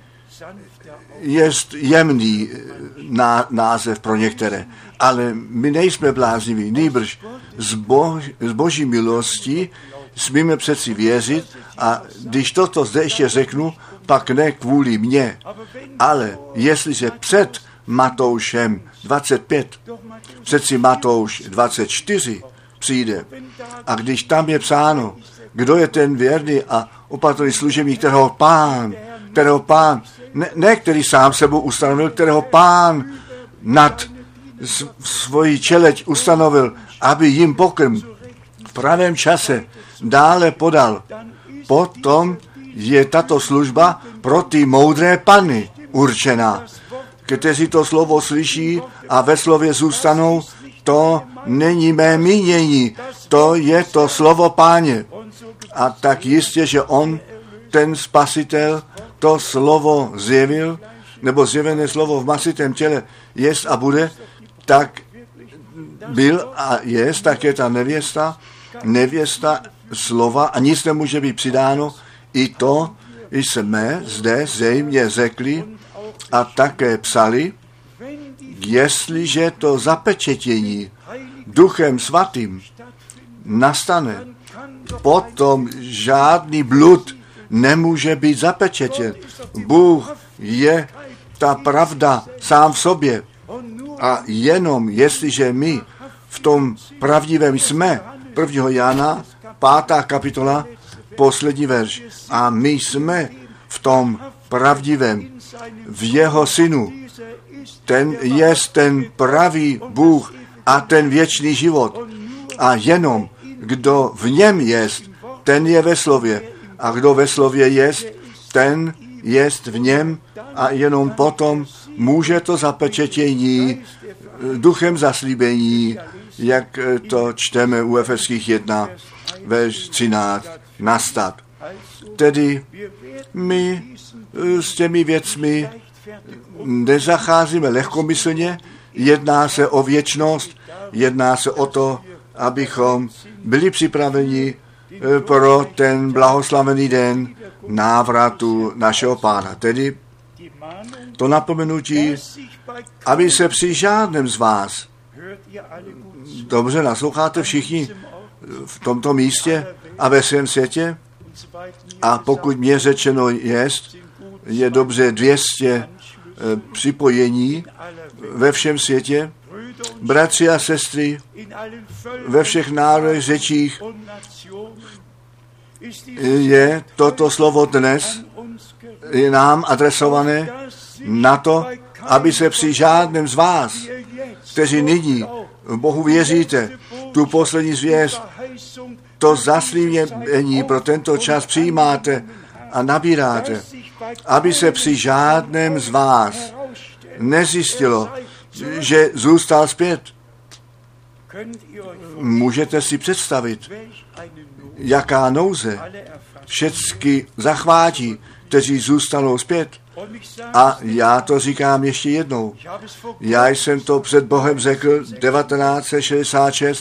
je jemný ná, název pro některé, ale my nejsme blázniví, nýbrž z, bo, z boží milosti smíme přeci věřit a když toto zde ještě řeknu, pak ne kvůli mně, ale jestliže před Matoušem dvacet pět, přeci Matouš dvacet čtyři přijde a když tam je psáno, kdo je ten věrný a opatrný služebník, kterého pán, kterého pán, ne, ne který sám sebou ustanovil, kterého pán nad svoji čeleť ustanovil, aby jim pokrm v pravém čase dále podal. Potom je tato služba pro ty moudré panny určená, kteří to slovo slyší a ve slově zůstanou. To není mé mínění, to je to slovo Páně. A tak jistě, že on, ten spasitel, to slovo zjevil, nebo zjevené slovo v masitém těle jest a bude, tak byl a jest, tak je ta nevěsta, nevěsta slova a nic nemůže být přidáno. I to jsme zde zřejmě řekli a také psali, jestliže to zapečetění Duchem Svatým nastane, potom žádný blud nemůže být zapečetěn. Bůh je ta pravda sám v sobě. A jenom jestliže my v tom pravdivém jsme, prvního Jana, pátá kapitola, poslední verš. A my jsme v tom pravdivém, v jeho synu. Ten je ten pravý Bůh a ten věčný život. A jenom kdo v něm jest, ten je ve slově. A kdo ve slově jest, ten jest v něm a jenom potom může to zapečetění duchem zaslíbení, jak to čteme u Efeských jedna, verš třináct, nastat. Tedy my s těmi věcmi nezacházíme lehkomyslně, jedná se o věčnost, jedná se o to, abychom byli připraveni pro ten blahoslavený den návratu našeho Pána. Tedy to napomenutí, aby se při žádném z vás, dobře nasloucháte všichni v tomto místě a ve svém světě, a pokud mě řečeno jest, je dobře dvě stě připojení ve všem světě, bratři a sestry, ve všech národech, řečích, je toto slovo dnes je nám adresované na to, aby se při žádném z vás, kteří nyní Bohu věříte, tu poslední zvěst, to zaslíbení pro tento čas přijímáte a nabíráte, aby se při žádném z vás nezjistilo, že zůstal zpět. Můžete si představit, jaká nouze všecky zachvátí, kteří zůstanou zpět. A já to říkám ještě jednou. Já jsem to před Bohem řekl devatenáct set šedesát šest,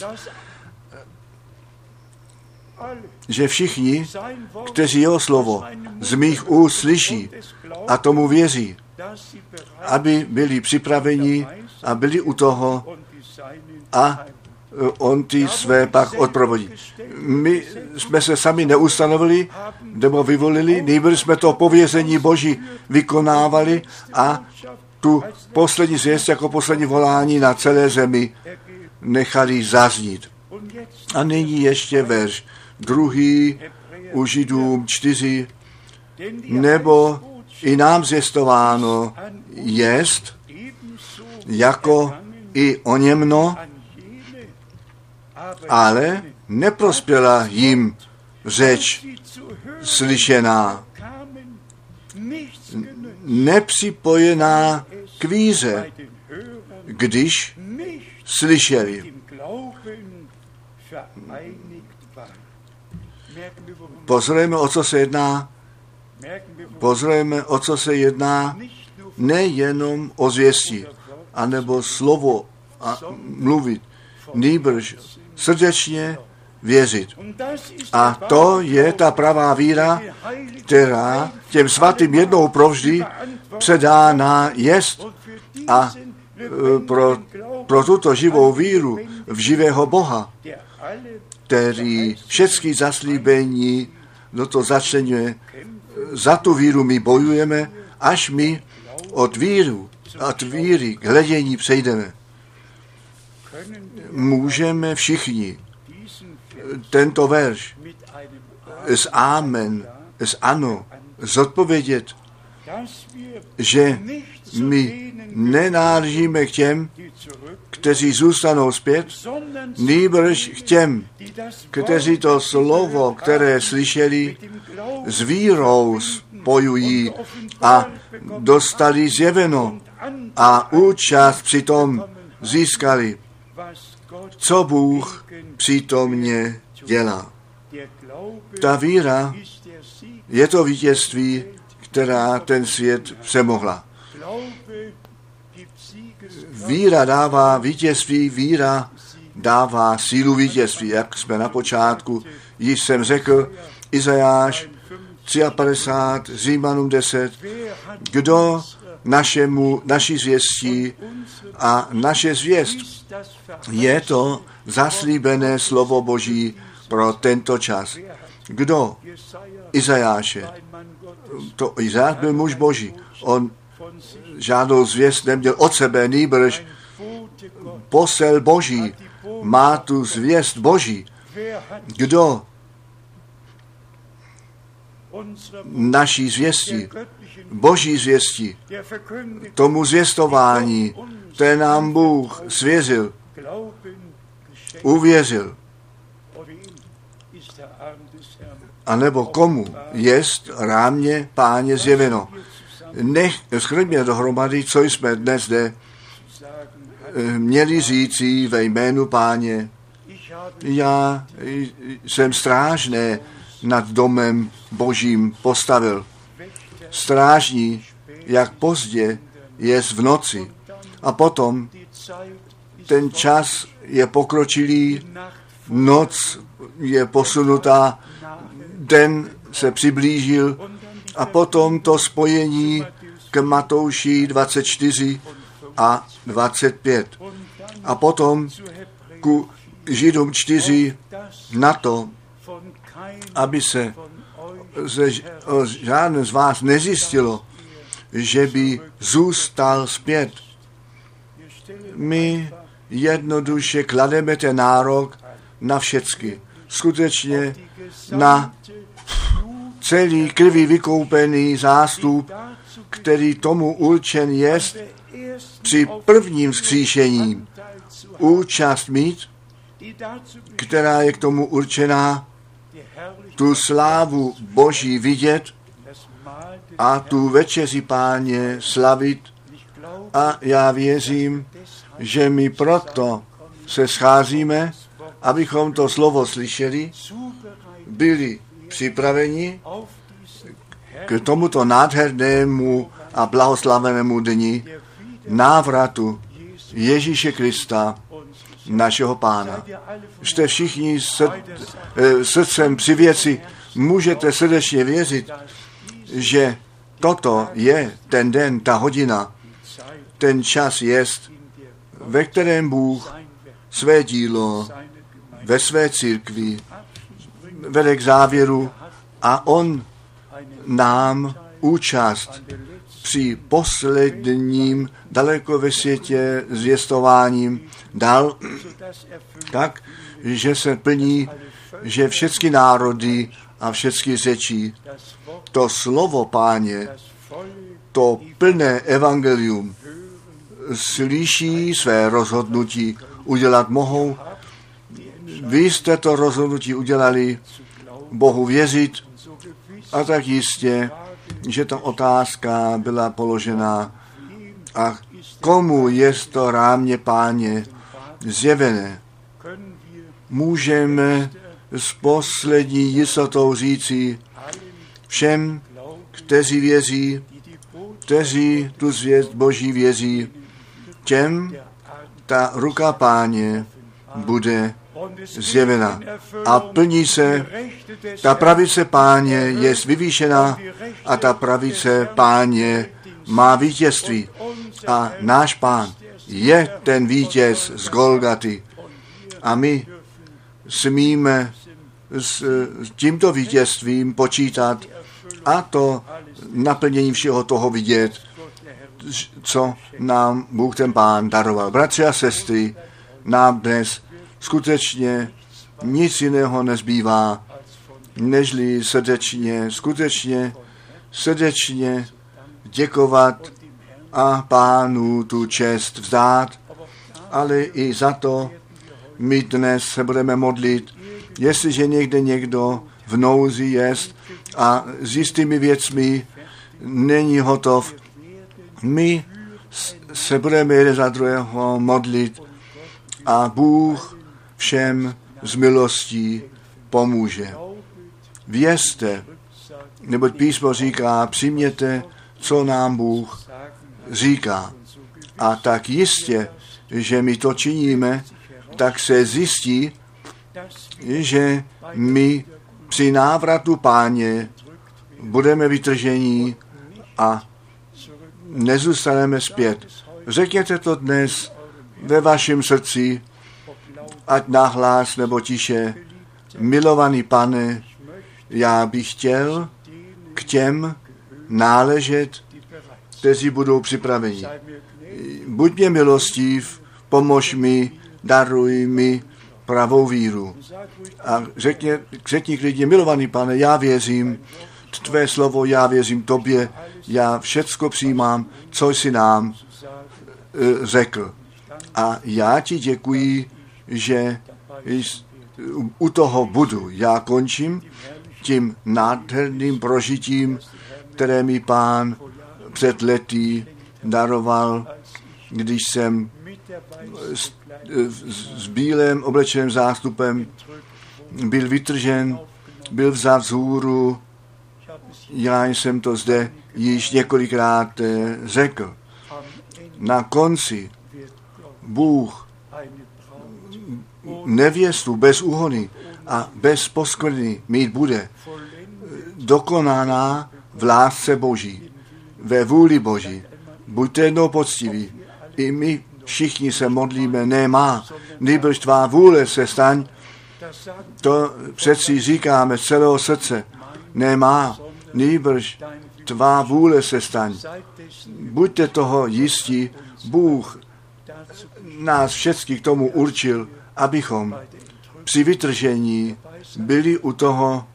že všichni, kteří jeho slovo z mých úst slyší a tomu věří, aby byli připraveni a byli u toho a on ty své pak odprovodí. My jsme se sami neustanovili nebo vyvolili, nejbrž jsme to pověření Boží vykonávali a tu poslední zvěst jako poslední volání na celé zemi nechali zaznít. A nyní ještě verš druhý u Židům čtyři, nebo i nám zvěstováno jest, jako i o němno, ale neprospěla jim řeč slyšená, nepřipojená k víře, když slyšeli. Pozorujeme, o co se jedná. Pozorujeme, o co se jedná. Nejenom o zvěstí, anebo slovo a mluvit, nýbrž srdečně věřit. A to je ta pravá víra, která těm svatým jednou provždy předána jest. A pro, pro tuto živou víru v živého Boha, který všechny zaslíbení do toho začlenuje, za tu víru my bojujeme, až my od víru, od víry k hledění přejdeme. Můžeme všichni tento verš s amen, s ano, zodpovědět, že my nenáležíme k těm, kteří zůstanou zpět, nýbrž k těm, kteří to slovo, které slyšeli, s vírou spojují a dostali zjeveno a účast přitom získali, co Bůh přítomně dělá. Ta víra je to vítězství, která ten svět přemohla. Víra dává vítězství, víra dává sílu vítězství. Jak jsme na počátku již jsem řekl, Izajáš padesát tři, Římanům deset, kdo našemu, naší zvěstí a naše zvěst je to zaslíbené slovo Boží pro tento čas. Kdo? Izajáše. To Izajáš byl muž Boží. On žádnou zvěst neměl od sebe, nýbrž posel Boží. Má tu zvěst Boží. Kdo naší zvěstí, Boží zvěstí, tomu zvěstování, které nám Bůh svěřil, uvěřil. A nebo komu jest rámě Páně zjeveno. Nech shrňme dohromady, co jsme dnes zde měli říci ve jménu Páně. Já jsem strážné nad domem Božím postavil. Strážní, jak pozdě je v noci. A potom ten čas je pokročilý, noc je posunutá, den se přiblížil a potom to spojení k Matouši dvacet čtyři a dvacet pět. A potom ku Židům čtyři na to, aby se ze, o žádné z vás nezjistilo, že by zůstal zpět. My jednoduše klademe ten nárok na všecky. Skutečně na celý krví vykoupený zástup, který tomu určen jest při prvním vzkříšení účast mít, která je k tomu určená, tu slávu Boží vidět a tu večeři Páně slavit. A já věřím, že my proto se scházíme, abychom to slovo slyšeli, byli připraveni k tomuto nádhernému a blahoslavenému dni návratu Ježíše Krista, našeho Pána. Jste všichni srd, srdcem při věci, můžete srdečně věřit, že toto je ten den, ta hodina, ten čas jest, ve kterém Bůh své dílo ve své církvi vede k závěru a on nám účast při posledním daleko ve světě zvěstováním dal tak, že se plní, že všechny národy a všechny řeči to slovo Páně, to plné evangelium slyší, své rozhodnutí udělat mohou. Vy jste to rozhodnutí udělali, Bohu věřit, a tak jistě, že ta otázka byla položena, a komu je to rámě Páně zjevené. Můžeme s poslední jistotou říci všem, kteří věří, kteří tu zvěst Boží věří, těm ta ruka Páně bude zjevena. A plní se, ta pravice Páně je vyvýšená a ta pravice Páně má vítězství. A náš Pán je ten vítěz z Golgaty. A my smíme s tímto vítězstvím počítat a to naplnění všeho toho vidět, co nám Bůh ten Pán daroval. Bratři a sestry, nám dnes skutečně nic jiného nezbývá, nežli srdečně, skutečně srdečně děkovat a Pánu tu čest vzdát, ale i za to my dnes se budeme modlit, jestliže někde někdo v nouzi jest a s jistými věcmi není hotov, my se budeme jeden za druhého modlit a Bůh všem z milostí pomůže. Vězte, neboť písmo říká, přijměte, co nám Bůh říká. A tak jistě, že my to činíme, tak se zjistí, že my při návratu Páně budeme vytržení a nezůstaneme zpět. Řekněte to dnes ve vašem srdci, ať nahlas nebo tiše. Milovaný Pane, já bych chtěl k těm náležet, kteří budou připraveni. Buď mě milostiv, pomož mi, daruj mi pravou víru. A řekně, řekni k lidem, milovaný Pane, já věřím, tvé slovo, já věřím tobě, já všecko přijímám, co jsi nám e, řekl. A já ti děkuji, že u toho budu. Já končím tím nádherným prožitím, které mi Pán před lety daroval, když jsem s, s bílým oblečeným zástupem byl vytržen, byl vzat z hůru. Já jsem to zde již několikrát řekl. Na konci Bůh nevěstu bez úhony a bez poskvrny mít bude dokonaná v lásce Boží, ve vůli Boží. Buďte jednou poctiví. I my všichni se modlíme, ne má, nýbrž tvá vůle se staň. To přeci říkáme z celého srdce. Ne má, nýbrž tvá vůle se staň. Buďte toho jistí, Bůh nás všechny k tomu určil, abychom při vytržení byli u toho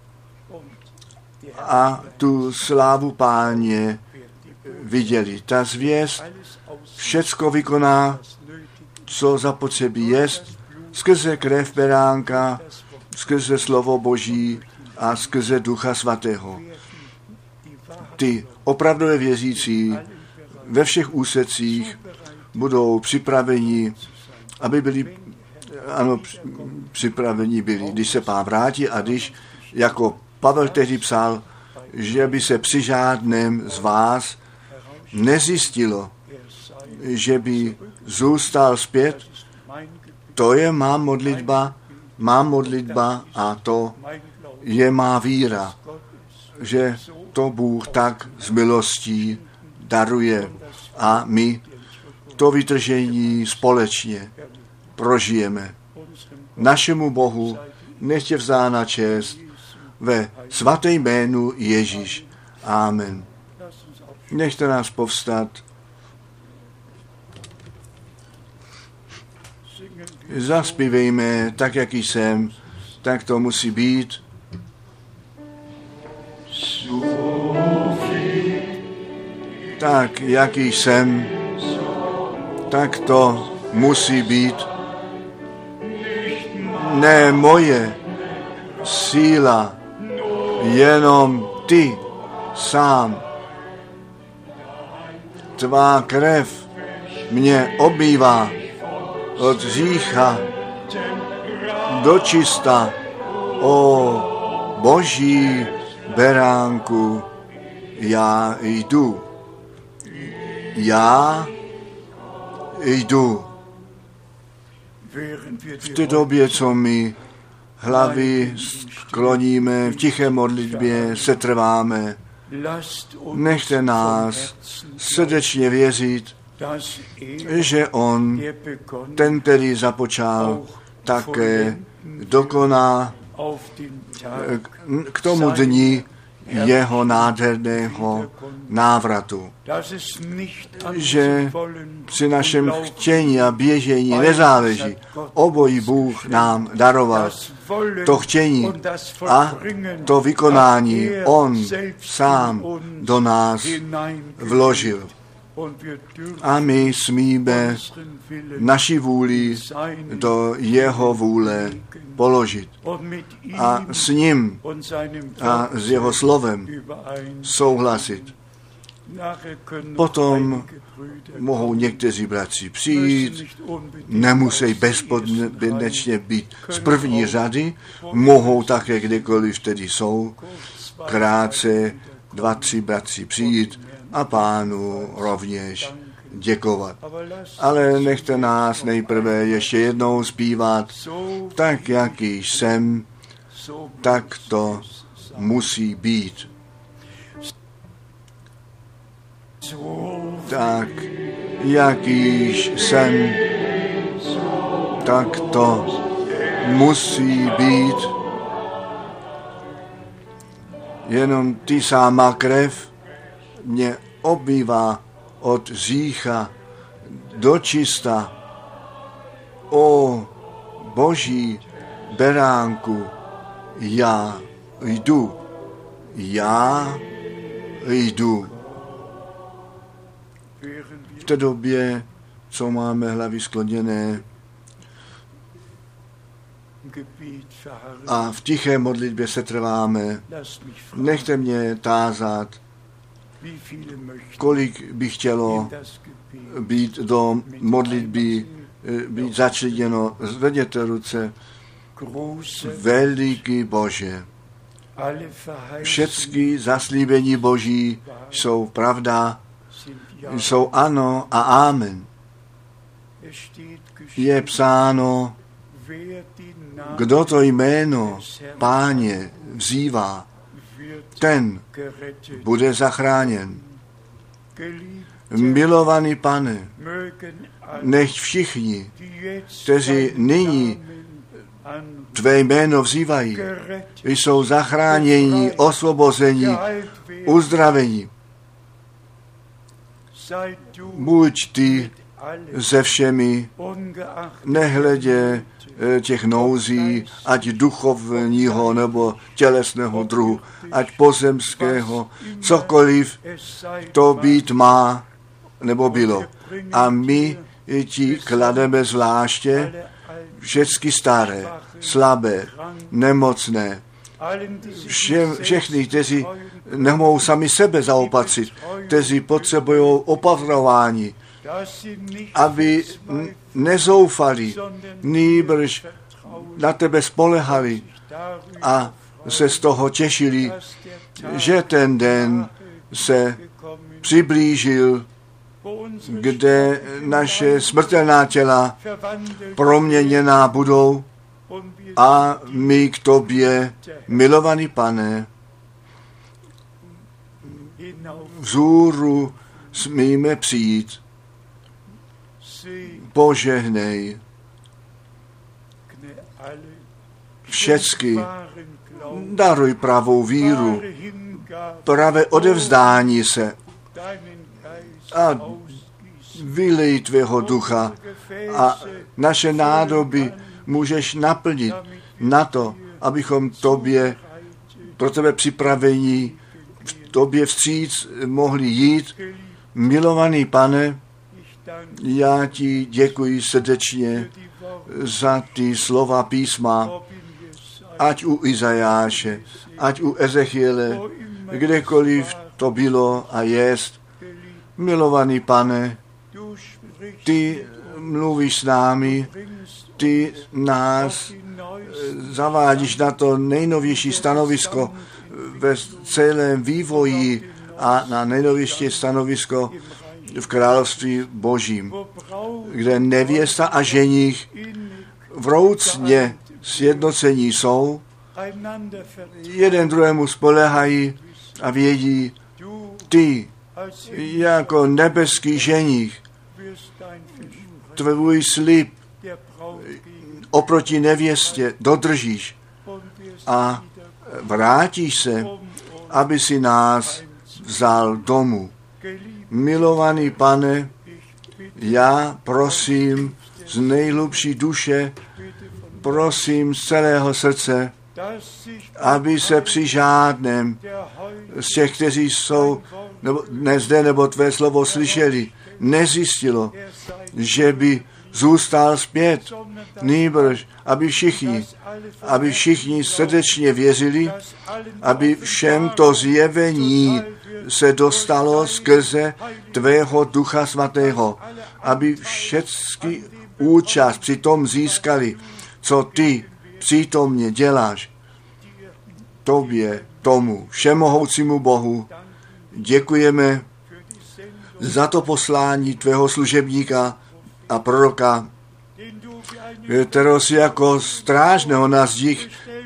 a tu slávu Páně viděli. Ta zvěst všecko vykoná, co zapotřebí jest, skrze krev beránka, skrze slovo Boží a skrze Ducha Svatého. Ty opravdové věřící ve všech úsecích budou připraveni, aby byli, ano, připraveni byli, když se Pán vrátí a když, jako Pavel tehdy psal, že by se při žádném z vás nezjistilo, že by zůstal zpět. To je má modlitba, má modlitba a to je má víra, že to Bůh tak z milostí daruje a my to vytržení společně prožijeme. Našemu Bohu nech je vzána čest ve svaté jménu Ježíš. Amen. Nechte nás povstat. Zaspívejme tak, jaký jsem, tak to musí být. Tak, jaký jsem, tak to musí být. Ne moje síla, jenom ty sám. Tvá krev mě obývá od hřícha do čista. O Boží beránku, já jdu. Já jdu. V té době, co my hlavy skloníme, v tiché modlitbě se trváme, nechte nás srdečně věřit, že on, ten, který započal, také dokoná k tomu dni jeho nádherného návratu. Že při našem chtění a běžení nezáleží. Obojí Bůh nám daroval. To chtění a to vykonání on sám do nás vložil. A my smíme naši vůli do jeho vůle položit. A s ním a s jeho slovem souhlasit. Potom mohou někteří bratři přijít, nemusí bezpodmínečně být z první řady, mohou také kdekoliv tedy jsou, krátce dva, tři bratři přijít a Pánu rovněž děkovat. Ale nechte nás nejprve ještě jednou zpívat, tak jak již jsem, tak to musí být. Tak jak již jsem, tak to musí být. Jenom ty sama krev mě obývá od hřícha do čista. O Boží beránku, já jdu, já jdu. V té době, co máme hlavy skloněné a v tiché modlitbě se trváme, nechte mě tázat, kolik by chtělo být do modlitby, být začleněno. Zvedněte ruce. Veliký Bože, všechny zaslíbení Boží jsou pravda, jsou ano a amen. Je psáno, kdo to jméno Páně vzývá, ten bude zachráněn. Milovaný Pane, nech všichni, kteří nyní tvé jméno vzývají, jsou zachráněni, osvobozeni, uzdraveni. Buď ty se všemi, nehledě těch nouzí, ať duchovního nebo tělesného druhu, ať pozemského, cokoliv to být má nebo bylo. A my ti klademe zvláště všechny staré, slabé, nemocné, vše, všechny, kteří nemohou sami sebe zaopatřit, kteří potřebují opatrování, aby nezoufali, nýbrž na tebe spolehali a se z toho těšili, že ten den se přiblížil, kde naše smrtelná těla proměněná budou a my k tobě, milovaný Pane, vzhůru smíme přijít. Požehnej všecky, daruj pravou víru, pravé odevzdání se a vylej tvého ducha a naše nádoby můžeš naplnit na to, abychom tobě, pro tebe připravení, v tobě vstříc mohli jít. Milovaný Pane, já ti děkuji srdečně za ty slova písma, ať u Izajáše, ať u Ezechiele, kdekoliv to bylo a jest. Milovaný Pane, ty mluvíš s námi, ty nás zavádíš na to nejnovější stanovisko ve celém vývoji a na nejnovější stanovisko v království Božím, kde nevěsta a ženich vroucně sjednocení jsou, jeden druhému spolehají a vědí, ty jako nebeský ženich tvůj slib oproti nevěstě dodržíš a vrátíš se, aby si nás vzal domů. Milovaný Pane, já prosím z nejhlubší duše, prosím z celého srdce, aby se při žádném z těch, kteří jsou nebo dnes zde nebo tvé slovo slyšeli, nezjistilo, že by zůstal zpět, nýbrž, aby všichni, aby všichni srdečně věřili, aby všem to zjevení se dostalo skrze tvého Ducha Svatého, aby všechny účast při tom získali, co ty přítomně děláš. Tobě, tomu všemohoucímu Bohu, děkujeme za to poslání tvého služebníka a proroka, kterého si jako strážného na zdích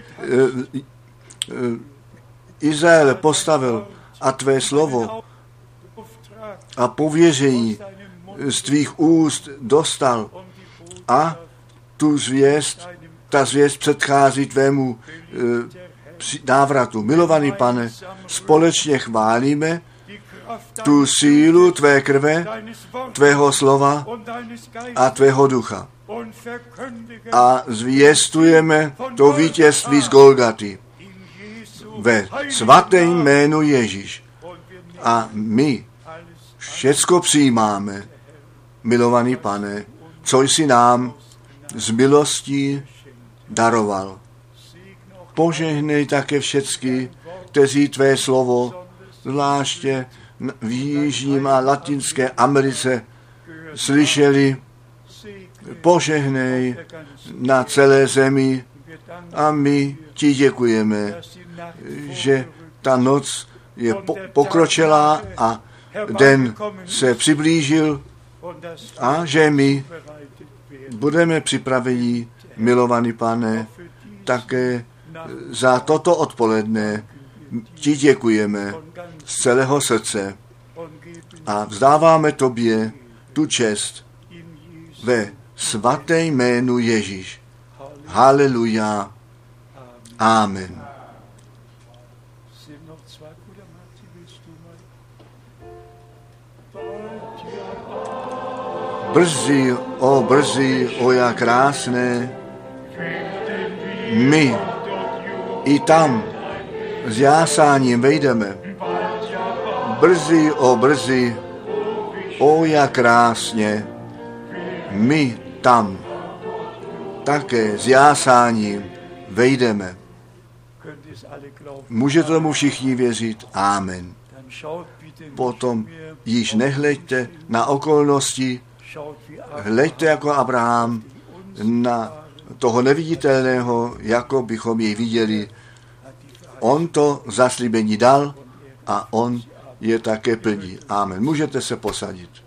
Izraele postavil a tvé slovo a pověření z tvých úst dostal a tu zvěst, ta zvěst předchází tvému návratu. Milovaný Pane, společně chválíme tu sílu tvé krve, tvého slova a tvého ducha. A zvěstujeme to vítězství z Golgaty ve svatém jménu Ježíš. A my všecko přijímáme, milovaný Pane, co jsi nám z milostí daroval. Požehnej také všecky, kteří tvé slovo, zvláště v Jižním a Latinské Americe, slyšeli. Požehnej na celé zemi a my ti děkujeme, že ta noc je po- pokročilá a den se přiblížil a že my budeme připraveni, milovaný Pane, také za toto odpoledne ti děkujeme z celého srdce a vzdáváme tobě tu čest ve svaté jménu Ježíš. Haleluja. Amen. Brzy, o brzy, o jak krásné, my i tam s jásáním vejdeme. Brzy, o brzy, o jak krásně, my tam také s jásáním vejdeme. Můžete tomu všichni věřit? Amen. Potom již nehleďte na okolnosti, hleďte jako Abraham na toho neviditelného, jako bychom jej viděli. On to zaslíbení dal a on je také plní. Amen. Můžete se posadit.